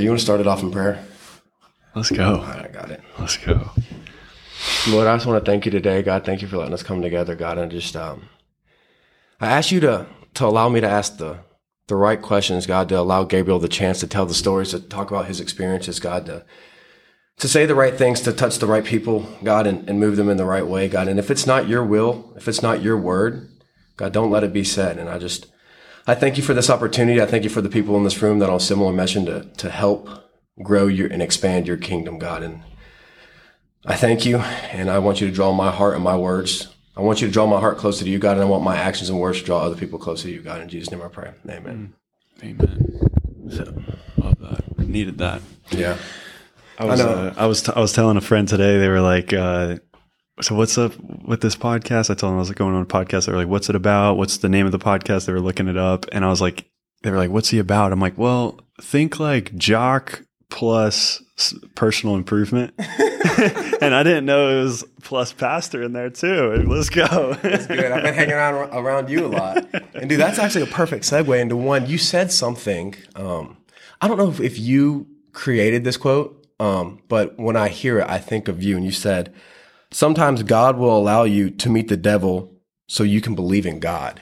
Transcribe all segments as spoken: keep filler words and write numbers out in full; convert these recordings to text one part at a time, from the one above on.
you want to start it off in prayer? Let's go. All right, I got it. Let's go. Lord, I just want to thank you today, God. Thank you for letting us come together, God. And just, um, I ask you to to allow me to ask the the right questions, God, to allow Gabriel the chance to tell the stories, to talk about his experiences, God, to to say the right things, to touch the right people, God, and, and move them in the right way, God. And if it's not your will, if it's not your word, God, don't let it be said. And I just, I thank you for this opportunity. I thank you for the people in this room that are on a similar mission to to help grow your and expand your kingdom, God. And I thank you, and I want you to draw my heart and my words. I want you to draw my heart closer to you, God, and I want my actions and words to draw other people closer to you, God. In Jesus' name I pray. Amen. Amen. So, love that. Needed that. Yeah. I was, I know. Uh, I was, t- I was telling a friend today, they were like, uh, so what's up with this podcast? I told them I was going on a podcast. They were like, what's it about? What's the name of the podcast? They were looking it up. And I was like, they were like, what's he about? I'm like, well, think like Jock plus personal improvement. And I didn't know it was plus pastor in there too. Let's go. That's good. I've been hanging around around you a lot. And dude, that's actually a perfect segue into one. You said something. Um, I don't know if, if you created this quote, um, but when I hear it, I think of you. And you said, sometimes God will allow you to meet the devil so you can believe in God.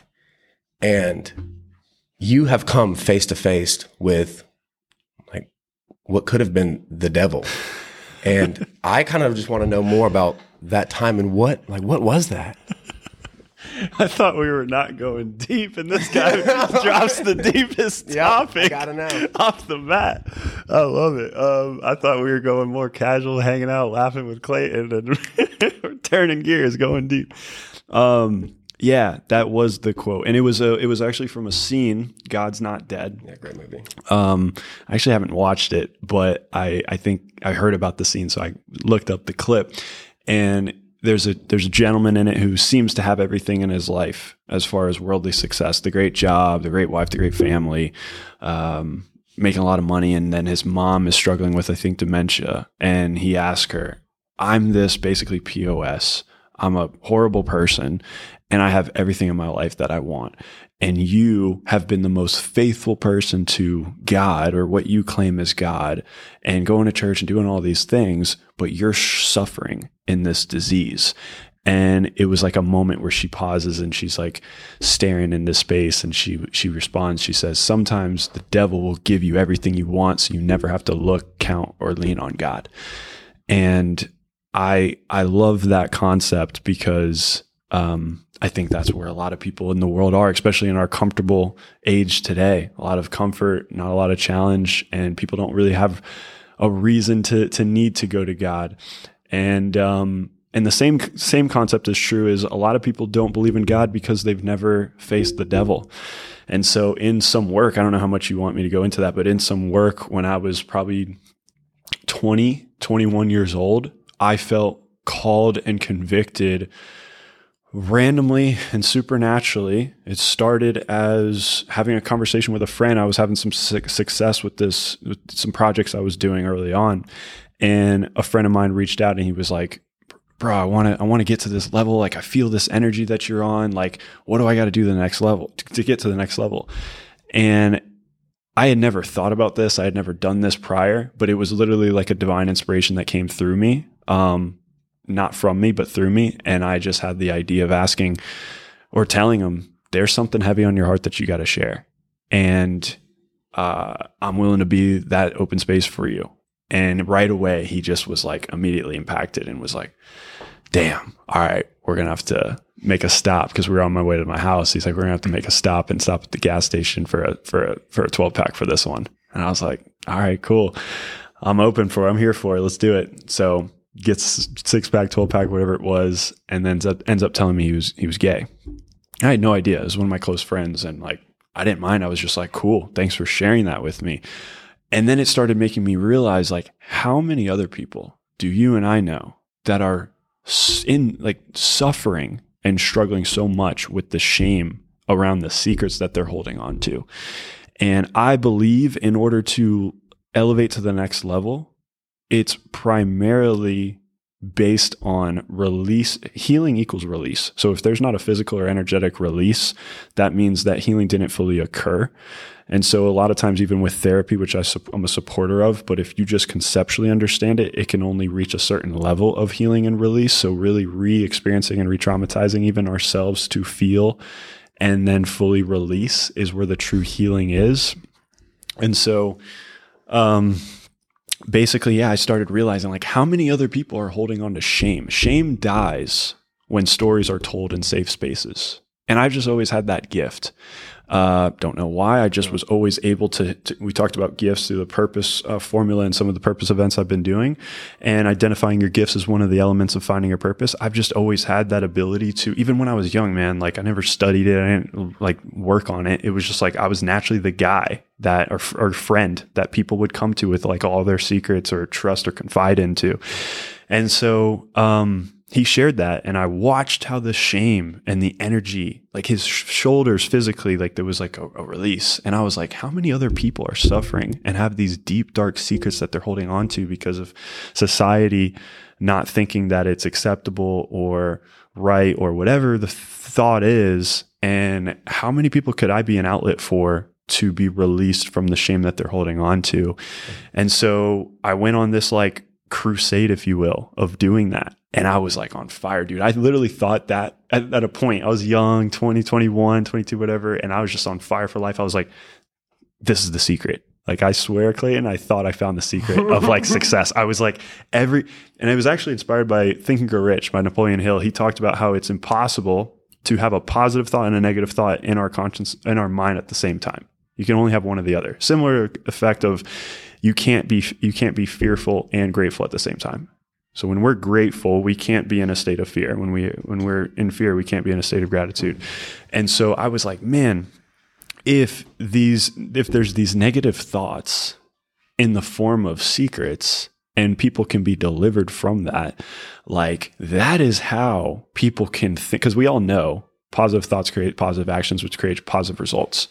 And you have come face to face with like what could have been the devil. And I kind of just want to know more about that time and what, like, what was that? I thought we were not going deep, and this guy drops the deepest Yep, topic I gotta know. off the bat. I love it. Um, I thought we were going more casual, hanging out, laughing with Clayton, and turning gears, going deep. Um, yeah, that was the quote, and it was a, it was actually from a scene. God's Not Dead. Yeah, great movie. Um, I actually haven't watched it, but I, I think I heard about the scene, so I looked up the clip, and there's a there's a gentleman in it who seems to have everything in his life as far as worldly success: the great job, the great wife, the great family, um, making a lot of money, and then his mom is struggling with, I think, dementia, and he asks her, "I'm this basically P O S. I'm a horrible person, and I have everything in my life that I want. And you have been the most faithful person to God, or what you claim is God, and going to church and doing all these things, but you're suffering in this disease." And it was like a moment where she pauses and she's like staring into space, and she she responds, she says, "Sometimes the devil will give you everything you want, so you never have to look, count, or lean on God." And I I love that concept because um, I think that's where a lot of people in the world are, especially in our comfortable age today. A lot of comfort, not a lot of challenge, and people don't really have a reason to to need to go to God. And um, and the same same concept is true is a lot of people don't believe in God because they've never faced the devil. And so in some work, I don't know how much you want me to go into that, but in some work when I was probably twenty, twenty-one years old, I felt called and convicted randomly and supernaturally. It started as having a conversation with a friend. I was having some su- success with this, with some projects I was doing early on. And a friend of mine reached out and he was like, "Bro, I want to, I want to get to this level. Like, I feel this energy that you're on. Like, what do I got to do the next level to, to get to the next level?" And I had never thought about this. I had never done this prior, but it was literally like a divine inspiration that came through me. Um, not from me, but through me. And I just had the idea of asking or telling him, there's something heavy on your heart that you got to share. And, uh, I'm willing to be that open space for you. And right away, he just was like immediately impacted and was like, damn, all right, we're going to have to make a stop, because we were on my way to my house. He's like, we're going to have to make a stop and stop at the gas station for a, for a, for a twelve pack for this one. And I was like, all right, cool. I'm open for it. I'm here for it. Let's do it. So gets six pack, twelve pack, whatever it was, and then ends up, ends up telling me he was he was gay. I had no idea. It was one of my close friends, and like I didn't mind. I was just like, cool, thanks for sharing that with me. And then it started making me realize, like, how many other people do you and I know that are in like suffering and struggling so much with the shame around the secrets that they're holding on to. And I believe in order to elevate to the next level, it's primarily based on release. Healing equals release. So if there's not a physical or energetic release, that means that healing didn't fully occur. And so a lot of times, even with therapy, which I, I'm a supporter of, but if you just conceptually understand it, it can only reach a certain level of healing and release. So really re-experiencing and re-traumatizing even ourselves to feel and then fully release is where the true healing is. And so, um, basically, yeah, I started realizing like how many other people are holding on to shame. Shame dies when stories are told in safe spaces. And I've just always had that gift. Uh, don't know why. I just was always able to, to we talked about gifts through the purpose uh, formula and some of the purpose events I've been doing, and identifying your gifts is one of the elements of finding your purpose. I've just always had that ability to, even when I was young, man, like I never studied it. I didn't like work on it. It was just like, I was naturally the guy that, or, or friend that people would come to with like all their secrets or trust or confide into. And so, um, he shared that, and I watched how the shame and the energy, like his sh- shoulders physically, like there was like a, a release. And I was like, how many other people are suffering and have these deep, dark secrets that they're holding on to because of society not thinking that it's acceptable or right or whatever the thought is? And how many people could I be an outlet for to be released from the shame that they're holding on to? And so I went on this like crusade, if you will, of doing that. And I was like on fire, dude. I literally thought that at, at a point, I was young, twenty, twenty-one, twenty-two, whatever. And I was just on fire for life. I was like, this is the secret. Like, I swear, Clayton, I thought I found the secret of like success. I was like every, and it was actually inspired by Think and Grow Rich by Napoleon Hill. He talked about how it's impossible to have a positive thought and a negative thought in our conscience, in our mind at the same time. You can only have one or the other. Similar effect of you can't be, you can't be fearful and grateful at the same time. So when we're grateful, we can't be in a state of fear. When we when we're in fear, we can't be in a state of gratitude. And so I was like, man, if these if there's these negative thoughts in the form of secrets and people can be delivered from that, like that is how people can think, because we all know positive thoughts create positive actions, which creates positive results.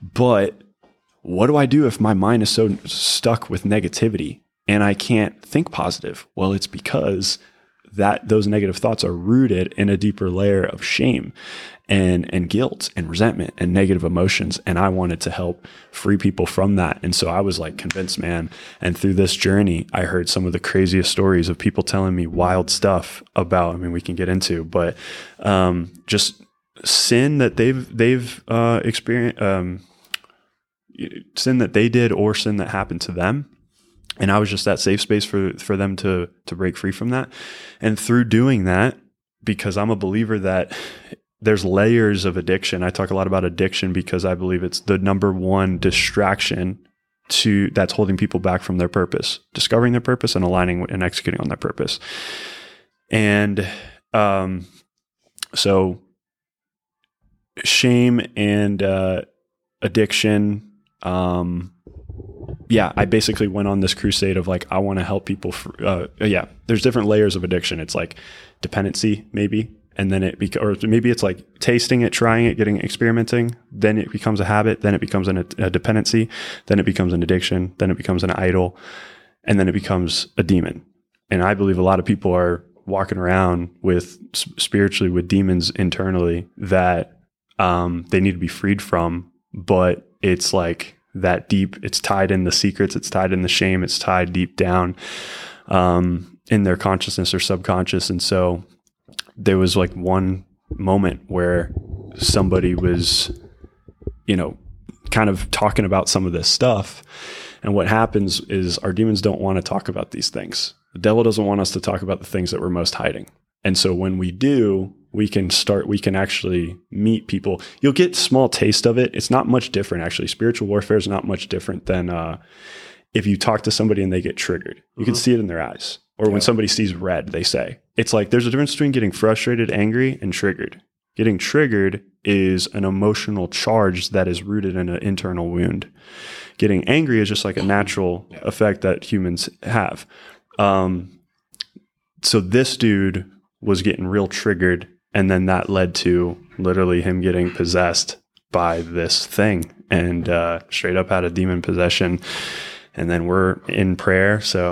But what do I do if my mind is so stuck with negativity and I can't think positive? Well, it's because that those negative thoughts are rooted in a deeper layer of shame and, and guilt and resentment and negative emotions. And I wanted to help free people from that. And so I was like convinced, man. And through this journey, I heard some of the craziest stories of people telling me wild stuff about, I mean, we can get into, but um, just sin that they've, they've uh, experienced, um, sin that they did or sin that happened to them. And I was just that safe space for, for them to, to break free from that. And through doing that, because I'm a believer that there's layers of addiction. I talk a lot about addiction because I believe it's the number one distraction to that's holding people back from their purpose, discovering their purpose and aligning and executing on their purpose. And, um, so shame and, uh, addiction, um, yeah, I basically went on this crusade of like, I want to help people. For, uh, yeah, there's different layers of addiction. It's like dependency, maybe. And then it, beca- or maybe it's like tasting it, trying it, getting, experimenting. Then it becomes a habit. Then it becomes an, a dependency. Then it becomes an addiction. Then it becomes an idol. And then it becomes a demon. And I believe a lot of people are walking around with spiritually with demons internally that, um, they need to be freed from, but it's like, that deep, it's tied in the secrets, it's tied in the shame, it's tied deep down um, in their consciousness or subconscious. And so there was like one moment where somebody was, you know, kind of talking about some of this stuff. And what happens is our demons don't want to talk about these things. The devil doesn't want us to talk about the things that we're most hiding. And so when we do, we can start, we can actually meet people. You'll get small taste of it. It's not much different, actually. Spiritual warfare is not much different than uh, if you talk to somebody and they get triggered. You mm-hmm. can see it in their eyes. Or yeah. when somebody sees red, they say. It's like there's a difference between getting frustrated, angry, and triggered. Getting triggered is an emotional charge that is rooted in an internal wound. Getting angry is just like a natural yeah. effect that humans have. Um, so this dude was getting real triggered. And then that led to literally him getting possessed by this thing and uh, straight up had a demon possession. And then we're in prayer. So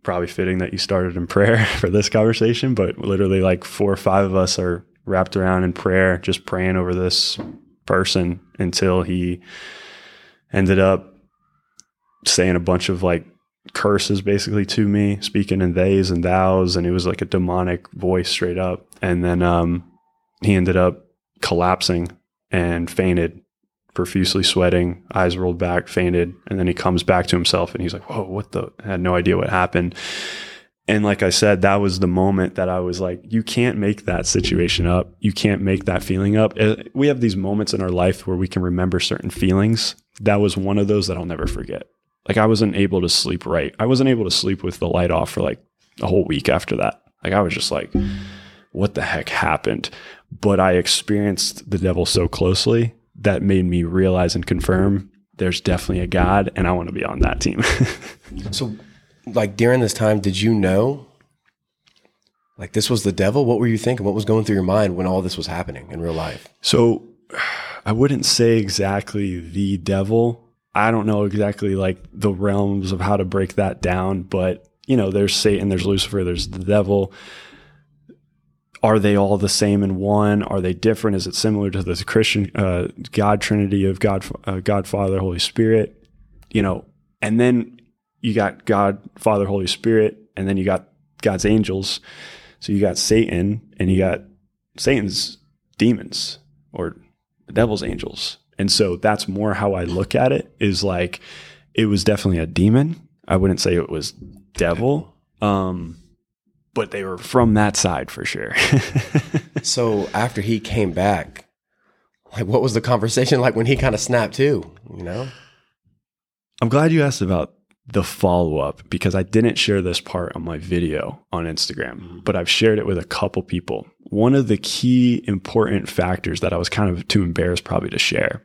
probably fitting that you started in prayer for this conversation, but literally like four or five of us are wrapped around in prayer, just praying over this person until he ended up saying a bunch of like curses basically to me, speaking in theys and thous, and it was like a demonic voice straight up. And then um, he ended up collapsing and fainted, profusely sweating, eyes rolled back, fainted. And then he comes back to himself and he's like, whoa, what the, I had no idea what happened. And like I said, that was the moment that I was like, you can't make that situation up. You can't make that feeling up. We have these moments in our life where we can remember certain feelings. That was one of those that I'll never forget. Like I wasn't able to sleep right. I wasn't able to sleep with the light off for like a whole week after that. Like I was just like, what the heck happened? But I experienced the devil so closely that made me realize and confirm there's definitely a God and I want to be on that team. So like during this time, did you know like this was the devil? What were you thinking? What was going through your mind when all this was happening in real life? So I wouldn't say exactly the devil. I don't know exactly like the realms of how to break that down, but you know, there's Satan, there's Lucifer, there's the devil. Are they all the same in one? Are they different? Is it similar to the Christian uh, God Trinity of God, uh, God, Father, Holy Spirit? You know, and then you got God, Father, Holy Spirit, and then you got God's angels. So you got Satan, and you got Satan's demons or the devil's angels. And so that's more how I look at it. Is like it was definitely a demon. I wouldn't say it was devil. Um, but they were from that side for sure. So after he came back, like what was the conversation like when he kind of snapped too, you know? I'm glad you asked about the follow-up because I didn't share this part on my video on Instagram, mm-hmm. but I've shared it with a couple people. One of the key important factors that I was kind of too embarrassed probably to share.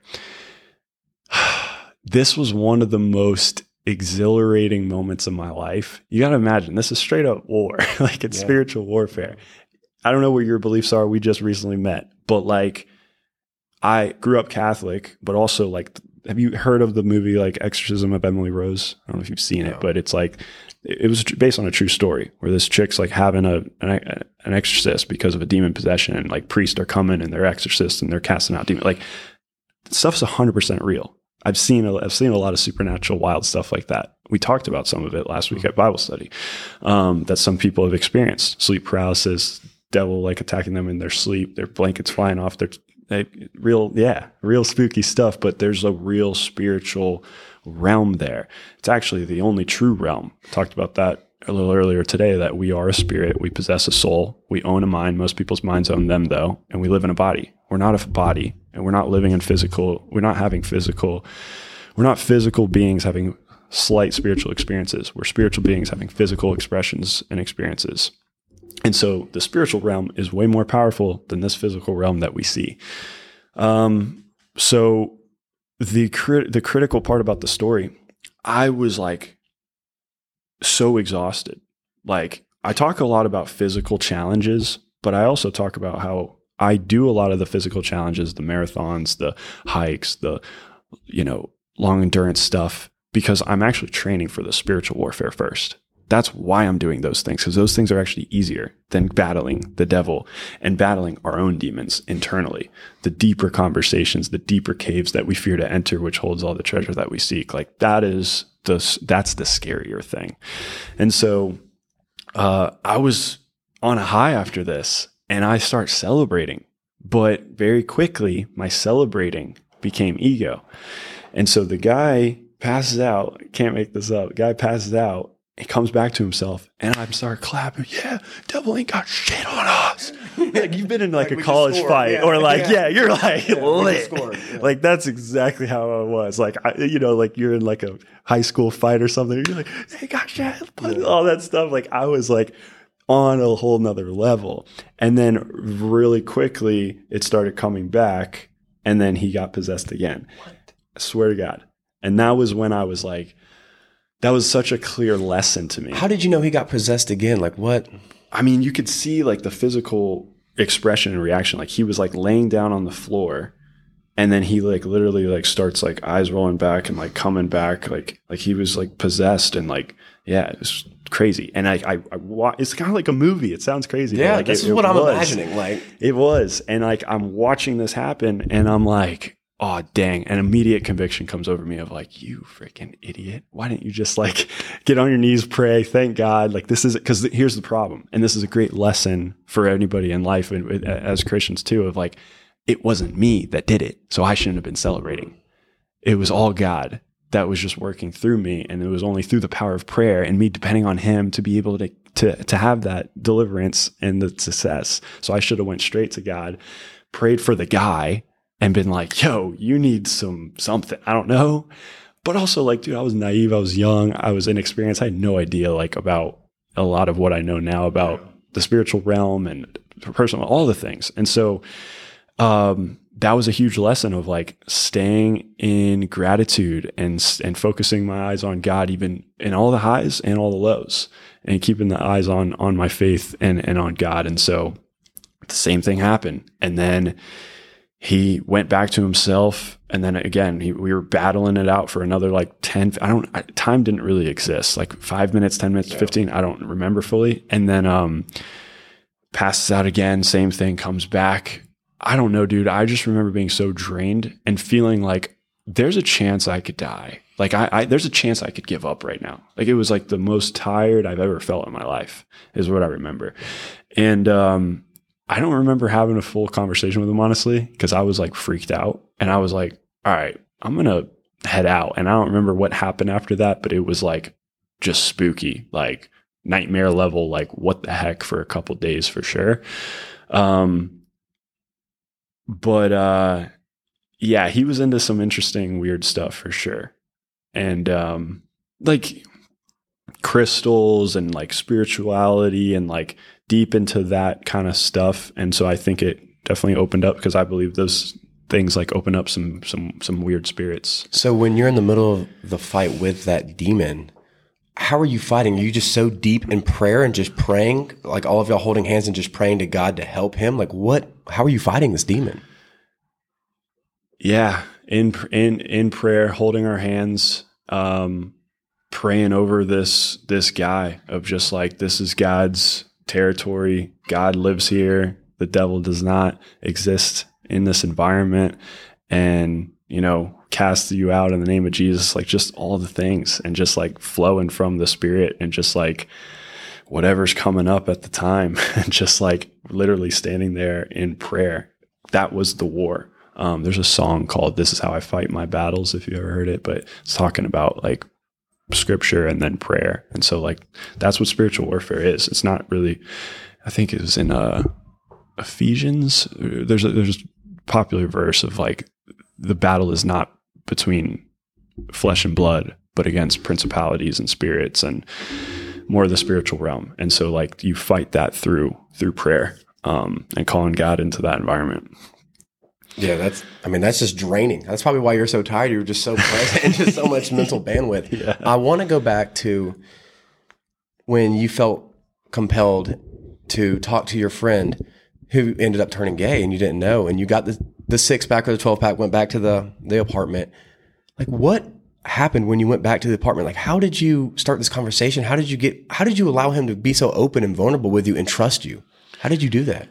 This was one of the most exhilarating moments of my life. You got to imagine this is straight up war, like it's yeah. spiritual warfare. I don't know where your beliefs are. We just recently met, but like I grew up Catholic, but also like, have you heard of the movie like Exorcism of Emily Rose? I don't know if you've seen no. it, but it's like, it was based on a true story where this chick's like having a, an, an exorcist because of a demon possession, and like priests are coming and they're exorcists and they're casting out demons. Like stuff's a hundred percent real. I've seen a, I've seen a lot of supernatural wild stuff like that. We talked about some of it last week at Bible study, um, that some people have experienced sleep paralysis, devil like attacking them in their sleep, their blankets flying off, their they, real, yeah, real spooky stuff. But there's a real spiritual realm there. It's actually the only true realm. I talked about that a little earlier today, that we are a spirit. We possess a soul. We own a mind. Most people's minds own them though. And we live in a body. We're not a body, and we're not living in physical. We're not having physical. We're not physical beings having slight spiritual experiences. We're spiritual beings having physical expressions and experiences. And so the spiritual realm is way more powerful than this physical realm that we see. Um, so the crit- the critical part about the story, I was like so exhausted. Like I talk a lot about physical challenges, but I also talk about how I do a lot of the physical challenges, the marathons, the hikes, the, you know, long endurance stuff, because I'm actually training for the spiritual warfare first. That's why I'm doing those things, because those things are actually easier than battling the devil and battling our own demons internally. The deeper conversations, the deeper caves that we fear to enter, which holds all the treasure that we seek. Like that is the, that's the scarier thing. And so uh, I was on a high after this, and I start celebrating, but very quickly my celebrating became ego. And so the guy passes out, can't make this up. The guy passes out. He comes back to himself, and I start clapping. Yeah, devil ain't got shit on us. Like you've been in like, like a college fight, yeah, or like yeah, yeah you're like yeah, lit. Yeah. Like that's exactly how I was. Like I, you know, like you're in like a high school fight or something. You're like, they got shit, yeah. all that stuff. Like I was like on a whole nother level, and then really quickly it started coming back, and then he got possessed again. What? I swear to God, and that was when I was like. That was such a clear lesson to me. How did you know he got possessed again? Like what? I mean, you could see like the physical expression and reaction. Like he was like laying down on the floor, And then he like literally like starts like eyes rolling back and like coming back, like like he was like possessed, and like yeah, it was crazy. And I I, I wa- it's kind of like a movie. It sounds crazy. Yeah, but like, this it, is it what I'm was. imagining. Like It was, and like I'm watching this happen, and I'm like, oh dang! An immediate conviction comes over me of like, you freaking idiot! Why didn't you just like get on your knees, pray, thank God? Like this is because here's the problem, and this is a great lesson for anybody in life and as Christians too. Of like, it wasn't me that did it, so I shouldn't have been celebrating. It was all God that was just working through me, and it was only through the power of prayer and me depending on Him to be able to to to have that deliverance and the success. So I should have went straight to God, prayed for the guy, and been like, yo, you need some something. I don't know. But also like, dude, I was naive. I was young. I was inexperienced. I had no idea like about a lot of what I know now about the spiritual realm and personal, all the things. And so um, that was a huge lesson of like staying in gratitude and, and focusing my eyes on God, even in all the highs and all the lows, and keeping the eyes on, on my faith and, and on God. And so the same thing happened. And then he went back to himself. And then again, he, we were battling it out for another like ten, I don't, I, time didn't really exist, like five minutes, ten minutes, fifteen. I don't remember fully. And then, um, passes out again, same thing, comes back. I don't know, dude. I just remember being so drained and feeling like there's a chance I could die. Like I, I, there's a chance I could give up right now. Like it was like the most tired I've ever felt in my life is what I remember. And, um, I don't remember having a full conversation with him, honestly, because I was like freaked out, and I was like, all right, I'm going to head out. And I don't remember what happened after that, but it was like just spooky, like nightmare level, like what the heck for a couple days for sure. Um, but, uh, yeah, he was into some interesting, weird stuff for sure. And, um, like crystals and like spirituality and like deep into that kind of stuff. And so I think it definitely opened up, because I believe those things like open up some, some, some weird spirits. So when you're in the middle of the fight with that demon, how are you fighting? Are you just so deep in prayer and just praying, like all of y'all holding hands and just praying to God to help him? Like what, how are you fighting this demon? Yeah. In, in, in prayer, holding our hands, um, praying over this, this guy of just like, this is God's territory. God lives here. The devil does not exist in this environment, and, you know, cast you out in the name of Jesus, like just all the things, and just like flowing from the Spirit, and just like whatever's coming up at the time, and just like literally standing there in prayer. That was the war. Um, there's a song called "This Is How I Fight My Battles," if you ever heard it, but it's talking about like scripture and then prayer. And so like, that's what spiritual warfare is. It's not really, I think it was in, uh, Ephesians. There's a, there's a popular verse of like, the battle is not between flesh and blood, but against principalities and spirits and more of the spiritual realm. And so like, you fight that through, through prayer, um, and calling God into that environment. Yeah, that's, I mean, that's just draining. That's probably why you're so tired. You're just so present and just so much mental bandwidth. Yeah. I want to go back to when you felt compelled to talk to your friend who ended up turning gay and you didn't know, and you got the, the six pack or the twelve pack, went back to the, the apartment. Like what happened when you went back to the apartment? Like, how did you start this conversation? How did you get, how did you allow him to be so open and vulnerable with you and trust you? How did you do that?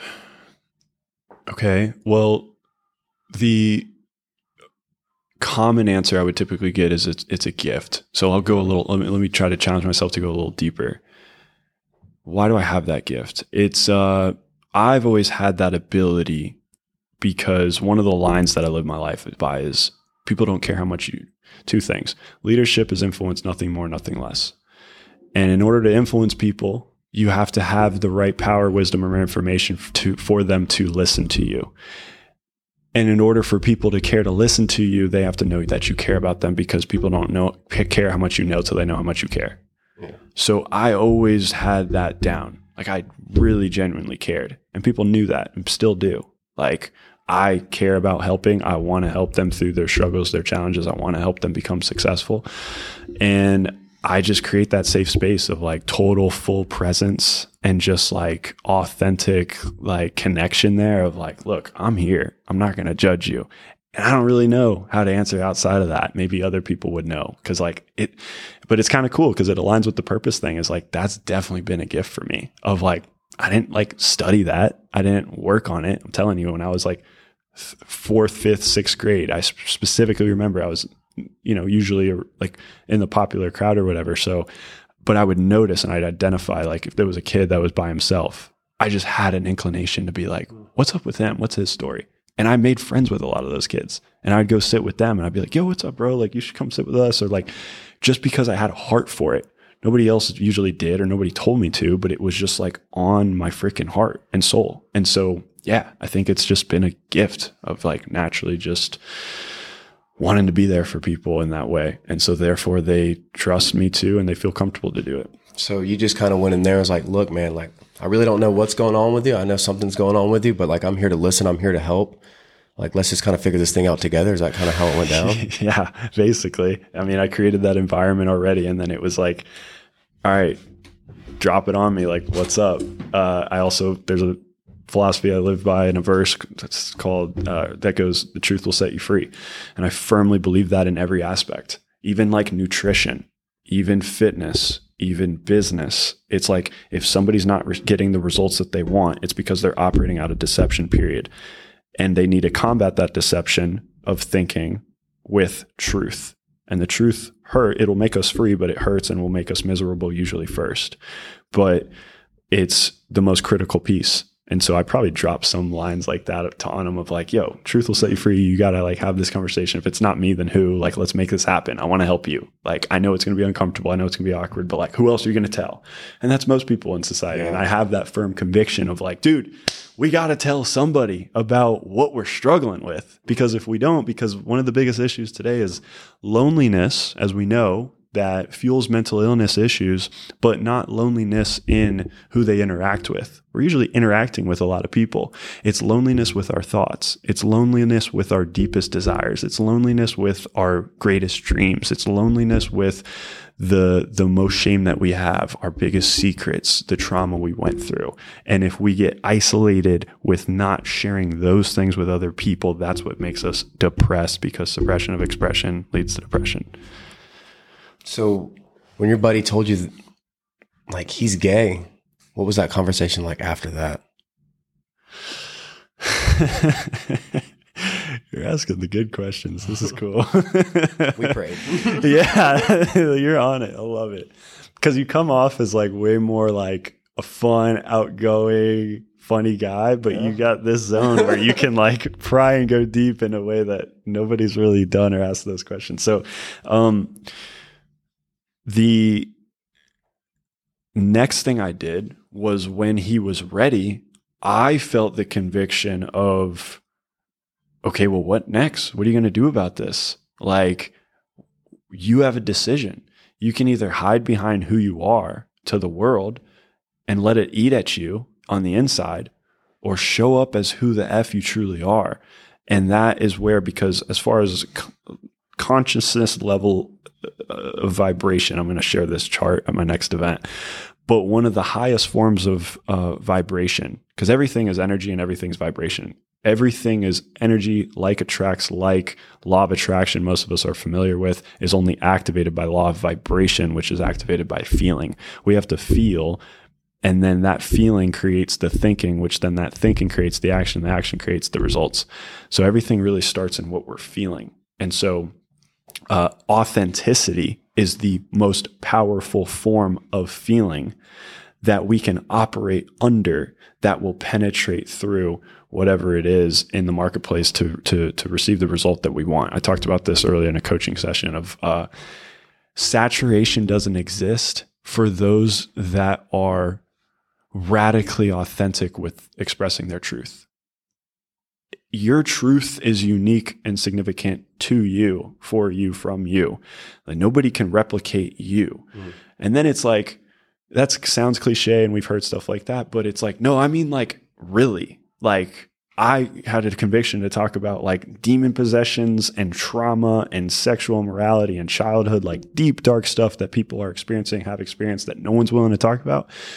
Okay. Well, the common answer I would typically get is it's, it's a gift. So I'll go a little, let me, let me try to challenge myself to go a little deeper. Why do I have that gift? It's, uh, I've always had that ability because one of the lines that I live my life by is people don't care how much you, two things. Leadership is influence, nothing more, nothing less. And in order to influence people, you have to have the right power, wisdom, or information to, for them to listen to you. And in order for people to care to listen to you, they have to know that you care about them, because people don't know care how much you know till they know how much you care. Yeah. So I always had that down. Like I really genuinely cared, and people knew that and still do. Like I care about helping. I want to help them through their struggles, their challenges. I want to help them become successful. And I just create that safe space of like total full presence and just like authentic like connection there of like, look, I'm here. I'm not going to judge you. And I don't really know how to answer outside of that. Maybe other people would know because like it, but it's kind of cool because it aligns with the purpose thing is like, that's definitely been a gift for me of like, I didn't like study that. I didn't work on it. I'm telling you, when I was like fourth, fifth, sixth grade, I specifically remember I was, you know, usually like in the popular crowd or whatever. So, but I would notice and I'd identify like if there was a kid that was by himself, I just had an inclination to be like, what's up with him? What's his story? And I made friends with a lot of those kids and I'd go sit with them and I'd be like, yo, what's up, bro? Like you should come sit with us. Or like, just because I had a heart for it. Nobody else usually did, or nobody told me to, but it was just like on my freaking heart and soul. And so, yeah, I think it's just been a gift of like naturally just wanting to be there for people in that way. And so therefore they trust me too, and they feel comfortable to do it. So you just kind of went in there and was like, look, man, like, I really don't know what's going on with you. I know something's going on with you, but like, I'm here to listen. I'm here to help. Like, let's just kind of figure this thing out together. Is that kind of how it went down? Yeah, basically. I mean, I created that environment already. And then it was like, all right, drop it on me. Like, what's up? Uh, I also, there's a philosophy I live by in a verse that's called, uh, that goes, the truth will set you free. And I firmly believe that in every aspect, even like nutrition, even fitness, even business. It's like, if somebody's not re- getting the results that they want, it's because they're operating out of deception period. And they need to combat that deception of thinking with truth. And the truth hurt, it'll make us free, but it hurts and will make us miserable usually first. But it's the most critical piece. And so I probably dropped some lines like that to on them of like, yo, truth will set you free. You got to like have this conversation. If it's not me, then who? Like, let's make this happen. I want to help you. Like, I know it's going to be uncomfortable. I know it's going to be awkward, but like, who else are you going to tell? And that's most people in society. Yeah. And I have that firm conviction of like, dude, we got to tell somebody about what we're struggling with. Because if we don't, because one of the biggest issues today is loneliness, as we know, that fuels mental illness issues, but not loneliness in who they interact with. We're usually interacting with a lot of people. It's loneliness with our thoughts. It's loneliness with our deepest desires. It's loneliness with our greatest dreams. It's loneliness with the, the most shame that we have, our biggest secrets, the trauma we went through. And if we get isolated with not sharing those things with other people, that's what makes us depressed, because suppression of expression leads to depression. So when your buddy told you, like, he's gay, what was that conversation like after that? You're asking the good questions. This is cool. We prayed. Yeah, you're on it. I love it. Because you come off as like way more like a fun, outgoing, funny guy, but yeah. You got this zone where you can like pry and go deep in a way that nobody's really done or asked those questions. So, um, the next thing I did was when he was ready, I felt the conviction of, okay, well, what next? What are you going to do about this? Like, you have a decision. You can either hide behind who you are to the world and let it eat at you on the inside, or show up as who the F you truly are. And that is where, because as far as consciousness level of vibration, I'm going to share this chart at my next event. But one of the highest forms of uh, vibration, because everything is energy and everything's vibration. Everything is energy, like attracts like. Law of attraction, most of us are familiar with, is only activated by law of vibration, which is activated by feeling. We have to feel, and then that feeling creates the thinking, which then that thinking creates the action. The action creates the results. So everything really starts in what we're feeling. And so Uh, authenticity is the most powerful form of feeling that we can operate under, that will penetrate through whatever it is in the marketplace to to to receive the result that we want. I talked about this earlier in a coaching session of uh, saturation doesn't exist for those that are radically authentic with expressing their truth. Your truth is unique and significant to you, for you, from you. Like, nobody can replicate you. Mm. And then it's like, that sounds cliche and we've heard stuff like that, but it's like, no, I mean, like, really, like, I had a conviction to talk about like demon possessions and trauma and sexual immorality and childhood, like deep, dark stuff that people are experiencing, have experienced, that no one's willing to talk about.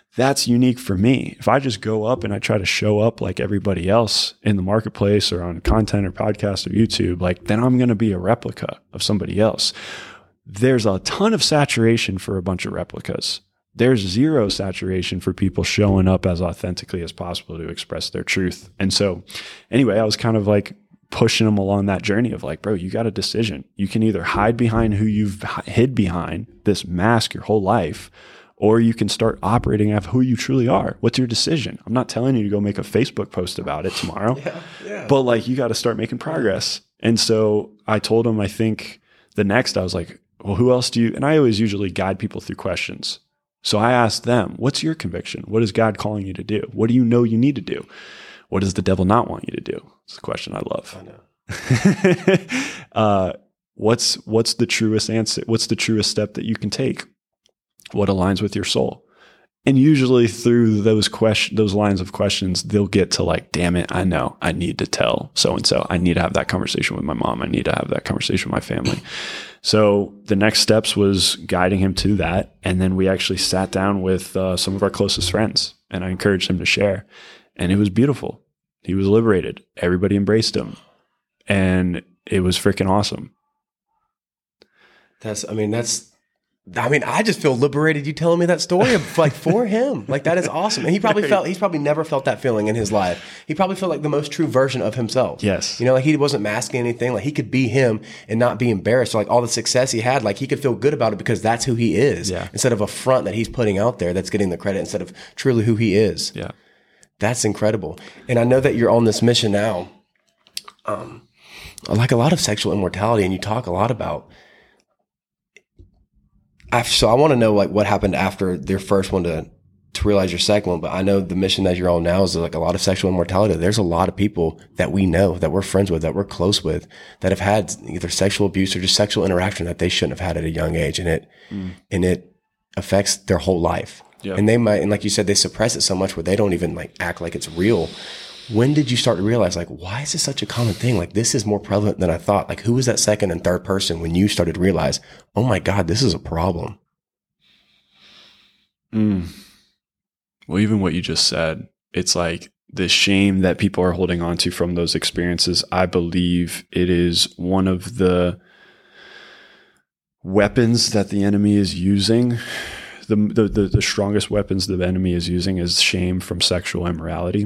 that's unique for me. If I just go up and I try to show up like everybody else in the marketplace or on content or podcast or YouTube, like then I'm going to be a replica of somebody else. There's a ton of saturation for a bunch of replicas. There's zero saturation for people showing up as authentically as possible to express their truth. And so anyway, I was kind of like pushing them along that journey of like, bro, you got a decision. You can either hide behind who you've hid behind, this mask your whole life, or you can start operating of who you truly are. What's your decision? I'm not telling you to go make a Facebook post about it tomorrow, yeah, yeah. but like you got to start making progress. And so I told him, I think the next, I was like, well, who else do you, and I always usually guide people through questions. So I asked them, what's your conviction? What is God calling you to do? What do you know you need to do? What does the devil not want you to do? It's a question I love. I know. uh, what's, what's the truest answer? What's the truest step that you can take? What aligns with your soul? And usually through those question, those lines of questions, they'll get to like, damn it, I know I need to tell so-and-so. I need to have that conversation with my mom. I need to have that conversation with my family. So the next steps was guiding him to that. And then we actually sat down with uh, some of our closest friends and I encouraged him to share. And it was beautiful. He was liberated. Everybody embraced him. And it was freaking awesome. That's, I mean, that's, I mean, I just feel liberated you telling me that story of like for him. Like that is awesome. And he probably felt, he's probably never felt that feeling in his life. He probably felt like the most true version of himself. Yes. You know, like he wasn't masking anything. Like he could be him and not be embarrassed. So like all the success he had, like he could feel good about it because that's who he is. Yeah. Instead of a front that he's putting out there that's getting the credit instead of truly who he is. Yeah. That's incredible. And I know that you're on this mission now. Um, like a lot of sexual immortality, and you talk a lot about After, so I want to know like what happened after their first one to to realize your second one. But I know the mission that you're on now is like a lot of sexual immortality. There's a lot of people that we know, that we're friends with, that we're close with, that have had either sexual abuse or just sexual interaction that they shouldn't have had at a young age, and it mm. and it affects their whole life. Yeah. And they might, and like you said, they suppress it so much where they don't even like act like it's real. When did you start to realize, like, why is this such a common thing? Like, this is more prevalent than I thought. Like, who was that second and third person when you started to realize, oh my God, this is a problem? Mm. Well, even what you just said, it's like the shame that people are holding on to from those experiences. I believe it is one of the weapons that the enemy is using. The, the, the, the strongest weapons the enemy is using is shame from sexual immorality.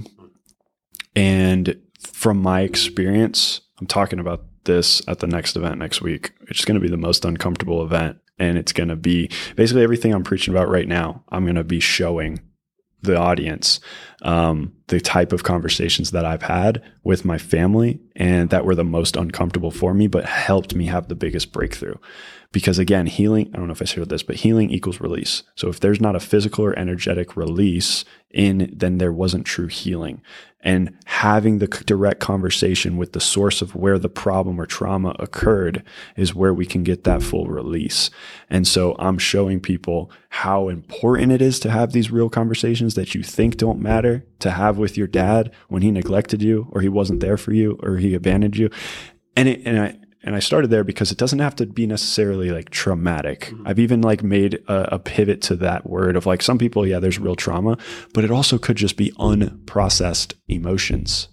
And from my experience, I'm talking about this at the next event next week. It's going to be the most uncomfortable event. And it's going to be basically everything I'm preaching about right now. I'm going to be showing the audience um, the type of conversations that I've had with my family and that were the most uncomfortable for me, but helped me have the biggest breakthrough. Because again, healing, I don't know if I shared this, but healing equals release. So if there's not a physical or energetic release in, then there wasn't true healing. And having the direct conversation with the source of where the problem or trauma occurred is where we can get that full release. And so I'm showing people how important it is to have these real conversations that you think don't matter to have with your dad when he neglected you or he wasn't there for you or he abandoned you. And it, and I, And I started there because it doesn't have to be necessarily like traumatic. Mm-hmm. I've even like made a, a pivot to that word of like some people, yeah, there's real trauma, but it also could just be unprocessed emotions.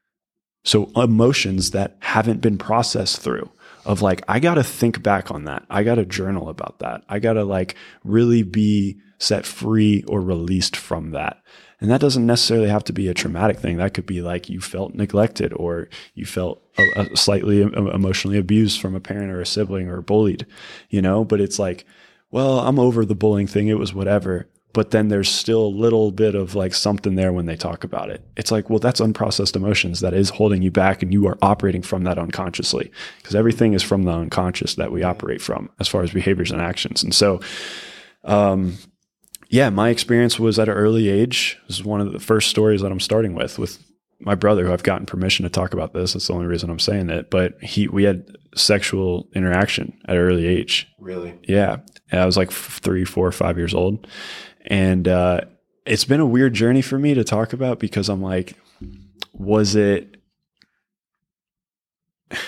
So emotions that haven't been processed through of like, I got to think back on that. I got to journal about that. I got to like really be set free or released from that. And that doesn't necessarily have to be a traumatic thing. That could be like you felt neglected or you felt a, a slightly emotionally abused from a parent or a sibling or bullied, you know, but it's like, well, I'm over the bullying thing. It was whatever. But then there's still a little bit of like something there when they talk about it. It's like, well, that's unprocessed emotions that is holding you back and you are operating from that unconsciously because everything is from the unconscious that we operate from as far as behaviors and actions. And so, um, yeah, my experience was at an early age. This is one of the first stories that I'm starting with, with my brother, who I've gotten permission to talk about this. That's the only reason I'm saying it. But he, we had sexual interaction at an early age. Really? Yeah. I was like three, four, five years old. And uh, it's been a weird journey for me to talk about because I'm like, was it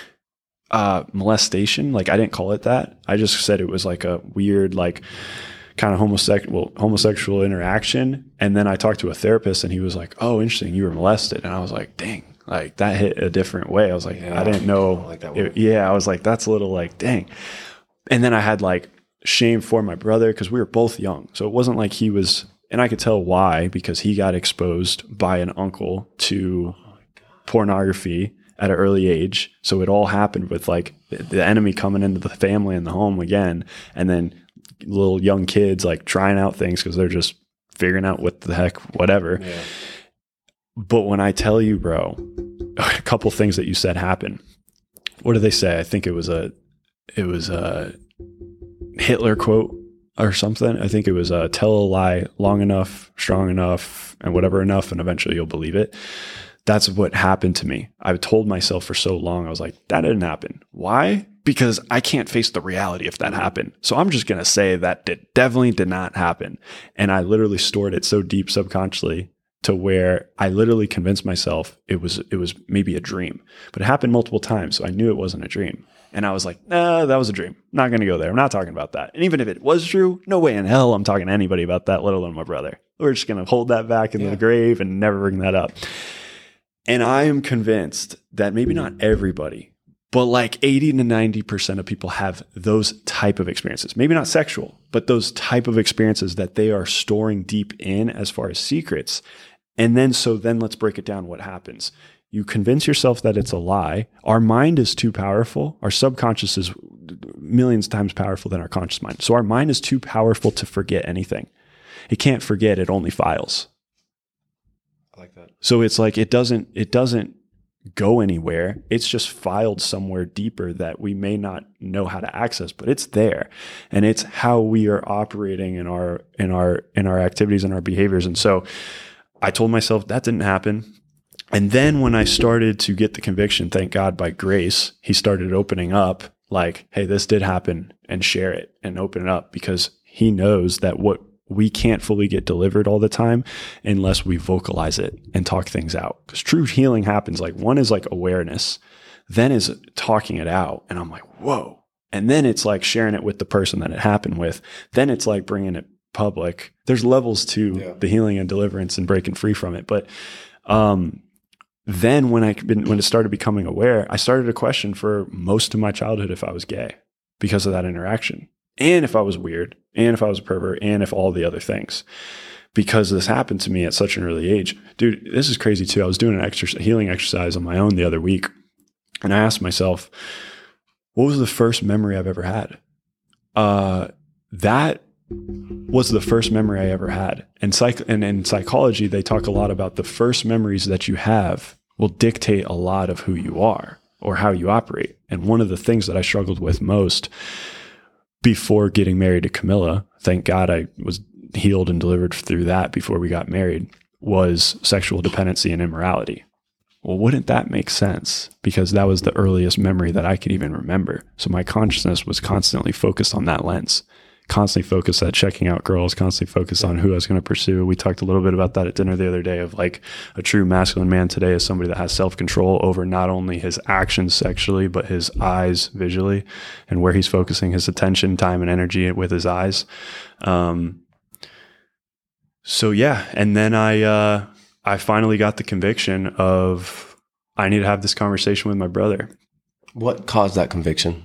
uh, molestation? Like, I didn't call it that. I just said it was like a weird, like, kind of homosexual homosexual interaction. And then I talked to a therapist and he was like, oh, interesting, you were molested. And I was like, dang, like that hit a different way. I was like, yeah, I didn't know. I like that it, yeah, I was like, that's a little like, dang. And then I had like shame for my brother because we were both young. So it wasn't like he was, and I could tell why, because he got exposed by an uncle to pornography at an early age. So it all happened with like the enemy coming into the family and the home again. And then little young kids like trying out things because they're just figuring out what the heck, whatever. Yeah. But when I tell you, bro, a couple things that you said happen. What do they say? I think it was a, it was a Hitler quote or something. I think it was a tell a lie long enough, strong enough, and whatever enough, and eventually you'll believe it. That's what happened to me. I've told myself for so long, I was like, that didn't happen. Why? Because I can't face the reality if that happened. So I'm just going to say that it definitely did not happen. And I literally stored it so deep subconsciously to where I literally convinced myself it was, it was maybe a dream, but it happened multiple times. So I knew it wasn't a dream. And I was like, nah, that was a dream. I'm not going to go there. I'm not talking about that. And even if it was true, no way in hell I'm talking to anybody about that, let alone my brother. We're just going to hold that back in yeah. the grave and never bring that up. And I am convinced that maybe not everybody, but like eighty to ninety percent of people have those type of experiences. Maybe not sexual, but those type of experiences that they are storing deep in as far as secrets. And then, so then let's break it down. What happens? You convince yourself that it's a lie. Our mind is too powerful. Our subconscious is millions times powerful than our conscious mind. So our mind is too powerful to forget anything. It can't forget. It only files. I like that. So it's like, it doesn't, it doesn't go anywhere. It's just filed somewhere deeper that we may not know how to access, but it's there. And it's how we are operating in our, in our, in our activities and our behaviors. And so I told myself that didn't happen. And then when I started to get the conviction, thank God by grace, he started opening up like, hey, this did happen, and share it and open it up, because he knows that what we can't fully get delivered all the time unless we vocalize it and talk things out. Because true healing happens. Like, one is like awareness, then is talking it out. And I'm like, whoa. And then it's like sharing it with the person that it happened with. Then it's like bringing it public. There's levels to yeah. the healing and deliverance and breaking free from it. But, um, then when I when it started becoming aware, I started to question for most of my childhood if I was gay because of that interaction, and if I was weird, and if I was a pervert, and if all the other things, because this happened to me at such an early age. Dude, this is crazy too. I was doing an exercise, healing exercise on my own the other week, and I asked myself, what was the first memory I've ever had? Uh, that was the first memory I ever had. And, psych- and in psychology, they talk a lot about the first memories that you have will dictate a lot of who you are or how you operate. And one of the things that I struggled with most before getting married to Camilla, thank God I was healed and delivered through that before we got married, was sexual dependency and immorality. Well, wouldn't that make sense? Because that was the earliest memory that I could even remember. So my consciousness was constantly focused on that lens. Constantly focused at checking out girls, constantly focused on who I was going to pursue. We talked a little bit about that at dinner the other day, of like, a true masculine man today is somebody that has self-control over not only his actions sexually, but his eyes visually, and where he's focusing his attention, time, and energy with his eyes. Um, so yeah. And then I, uh, I finally got the conviction of, I need to have this conversation with my brother. What caused that conviction?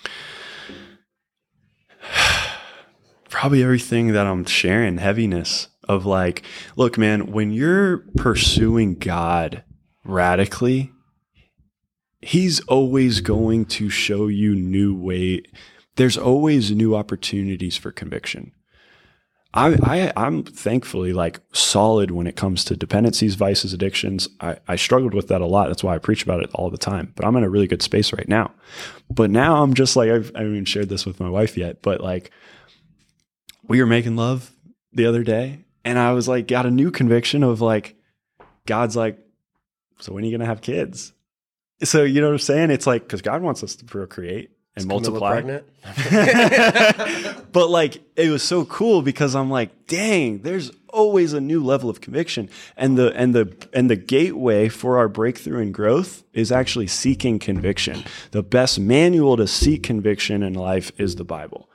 Probably everything that I'm sharing, heaviness of like, look, man, when you're pursuing God radically, he's always going to show you new way. There's always new opportunities for conviction. I, I, I'm thankfully like solid when it comes to dependencies, vices, addictions. I, I struggled with that a lot. That's why I preach about it all the time, but I'm in a really good space right now. But now I'm just like, I've, I haven't even shared this with my wife yet, but like, we were making love the other day, and I was like, got a new conviction of like, God's like, so when are you going to have kids? So, you know what I'm saying? It's like, because God wants us to procreate and Is multiply. Pregnant? But like, it was so cool because I'm like, dang, there's always a new level of conviction. And the, and the, and the gateway for our breakthrough and growth is actually seeking conviction. The best manual to seek conviction in life is the Bible.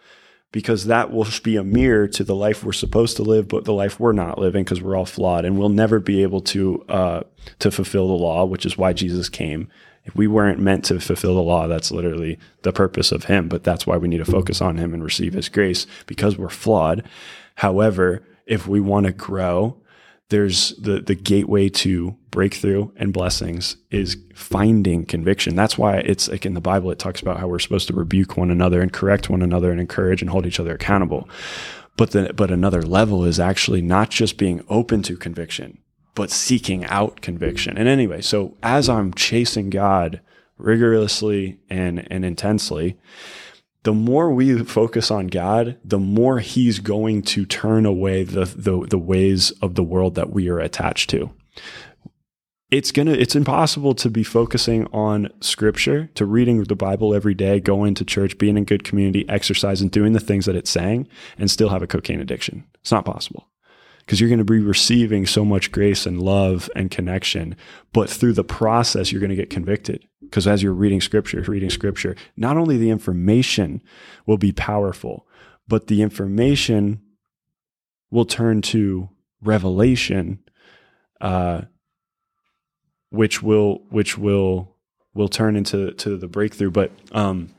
because that will be a mirror to the life we're supposed to live, but the life we're not living because we're all flawed, and we'll never be able to uh, to fulfill the law, which is why Jesus came. If we weren't meant to fulfill the law, that's literally the purpose of him, but that's why we need to focus on him and receive his grace, because we're flawed. However, if we want to grow, there's the, the gateway to breakthrough and blessings is finding conviction. That's why it's like in the Bible, it talks about how we're supposed to rebuke one another and correct one another and encourage and hold each other accountable. But the, but another level is actually not just being open to conviction, but seeking out conviction. And anyway, so as I'm chasing God rigorously and, and intensely, the more we focus on God, the more he's going to turn away the, the, the ways of the world that we are attached to. It's gonna, it's impossible to be focusing on scripture, to reading the Bible every day, going to church, being in good community, exercising, doing the things that it's saying, and still have a cocaine addiction. It's not possible. Because you're going to be receiving so much grace and love and connection, but through the process, you're going to get convicted. Because as you're reading scripture, reading scripture, not only the information will be powerful, but the information will turn to revelation, uh, which will which will will turn into to the breakthrough. But um,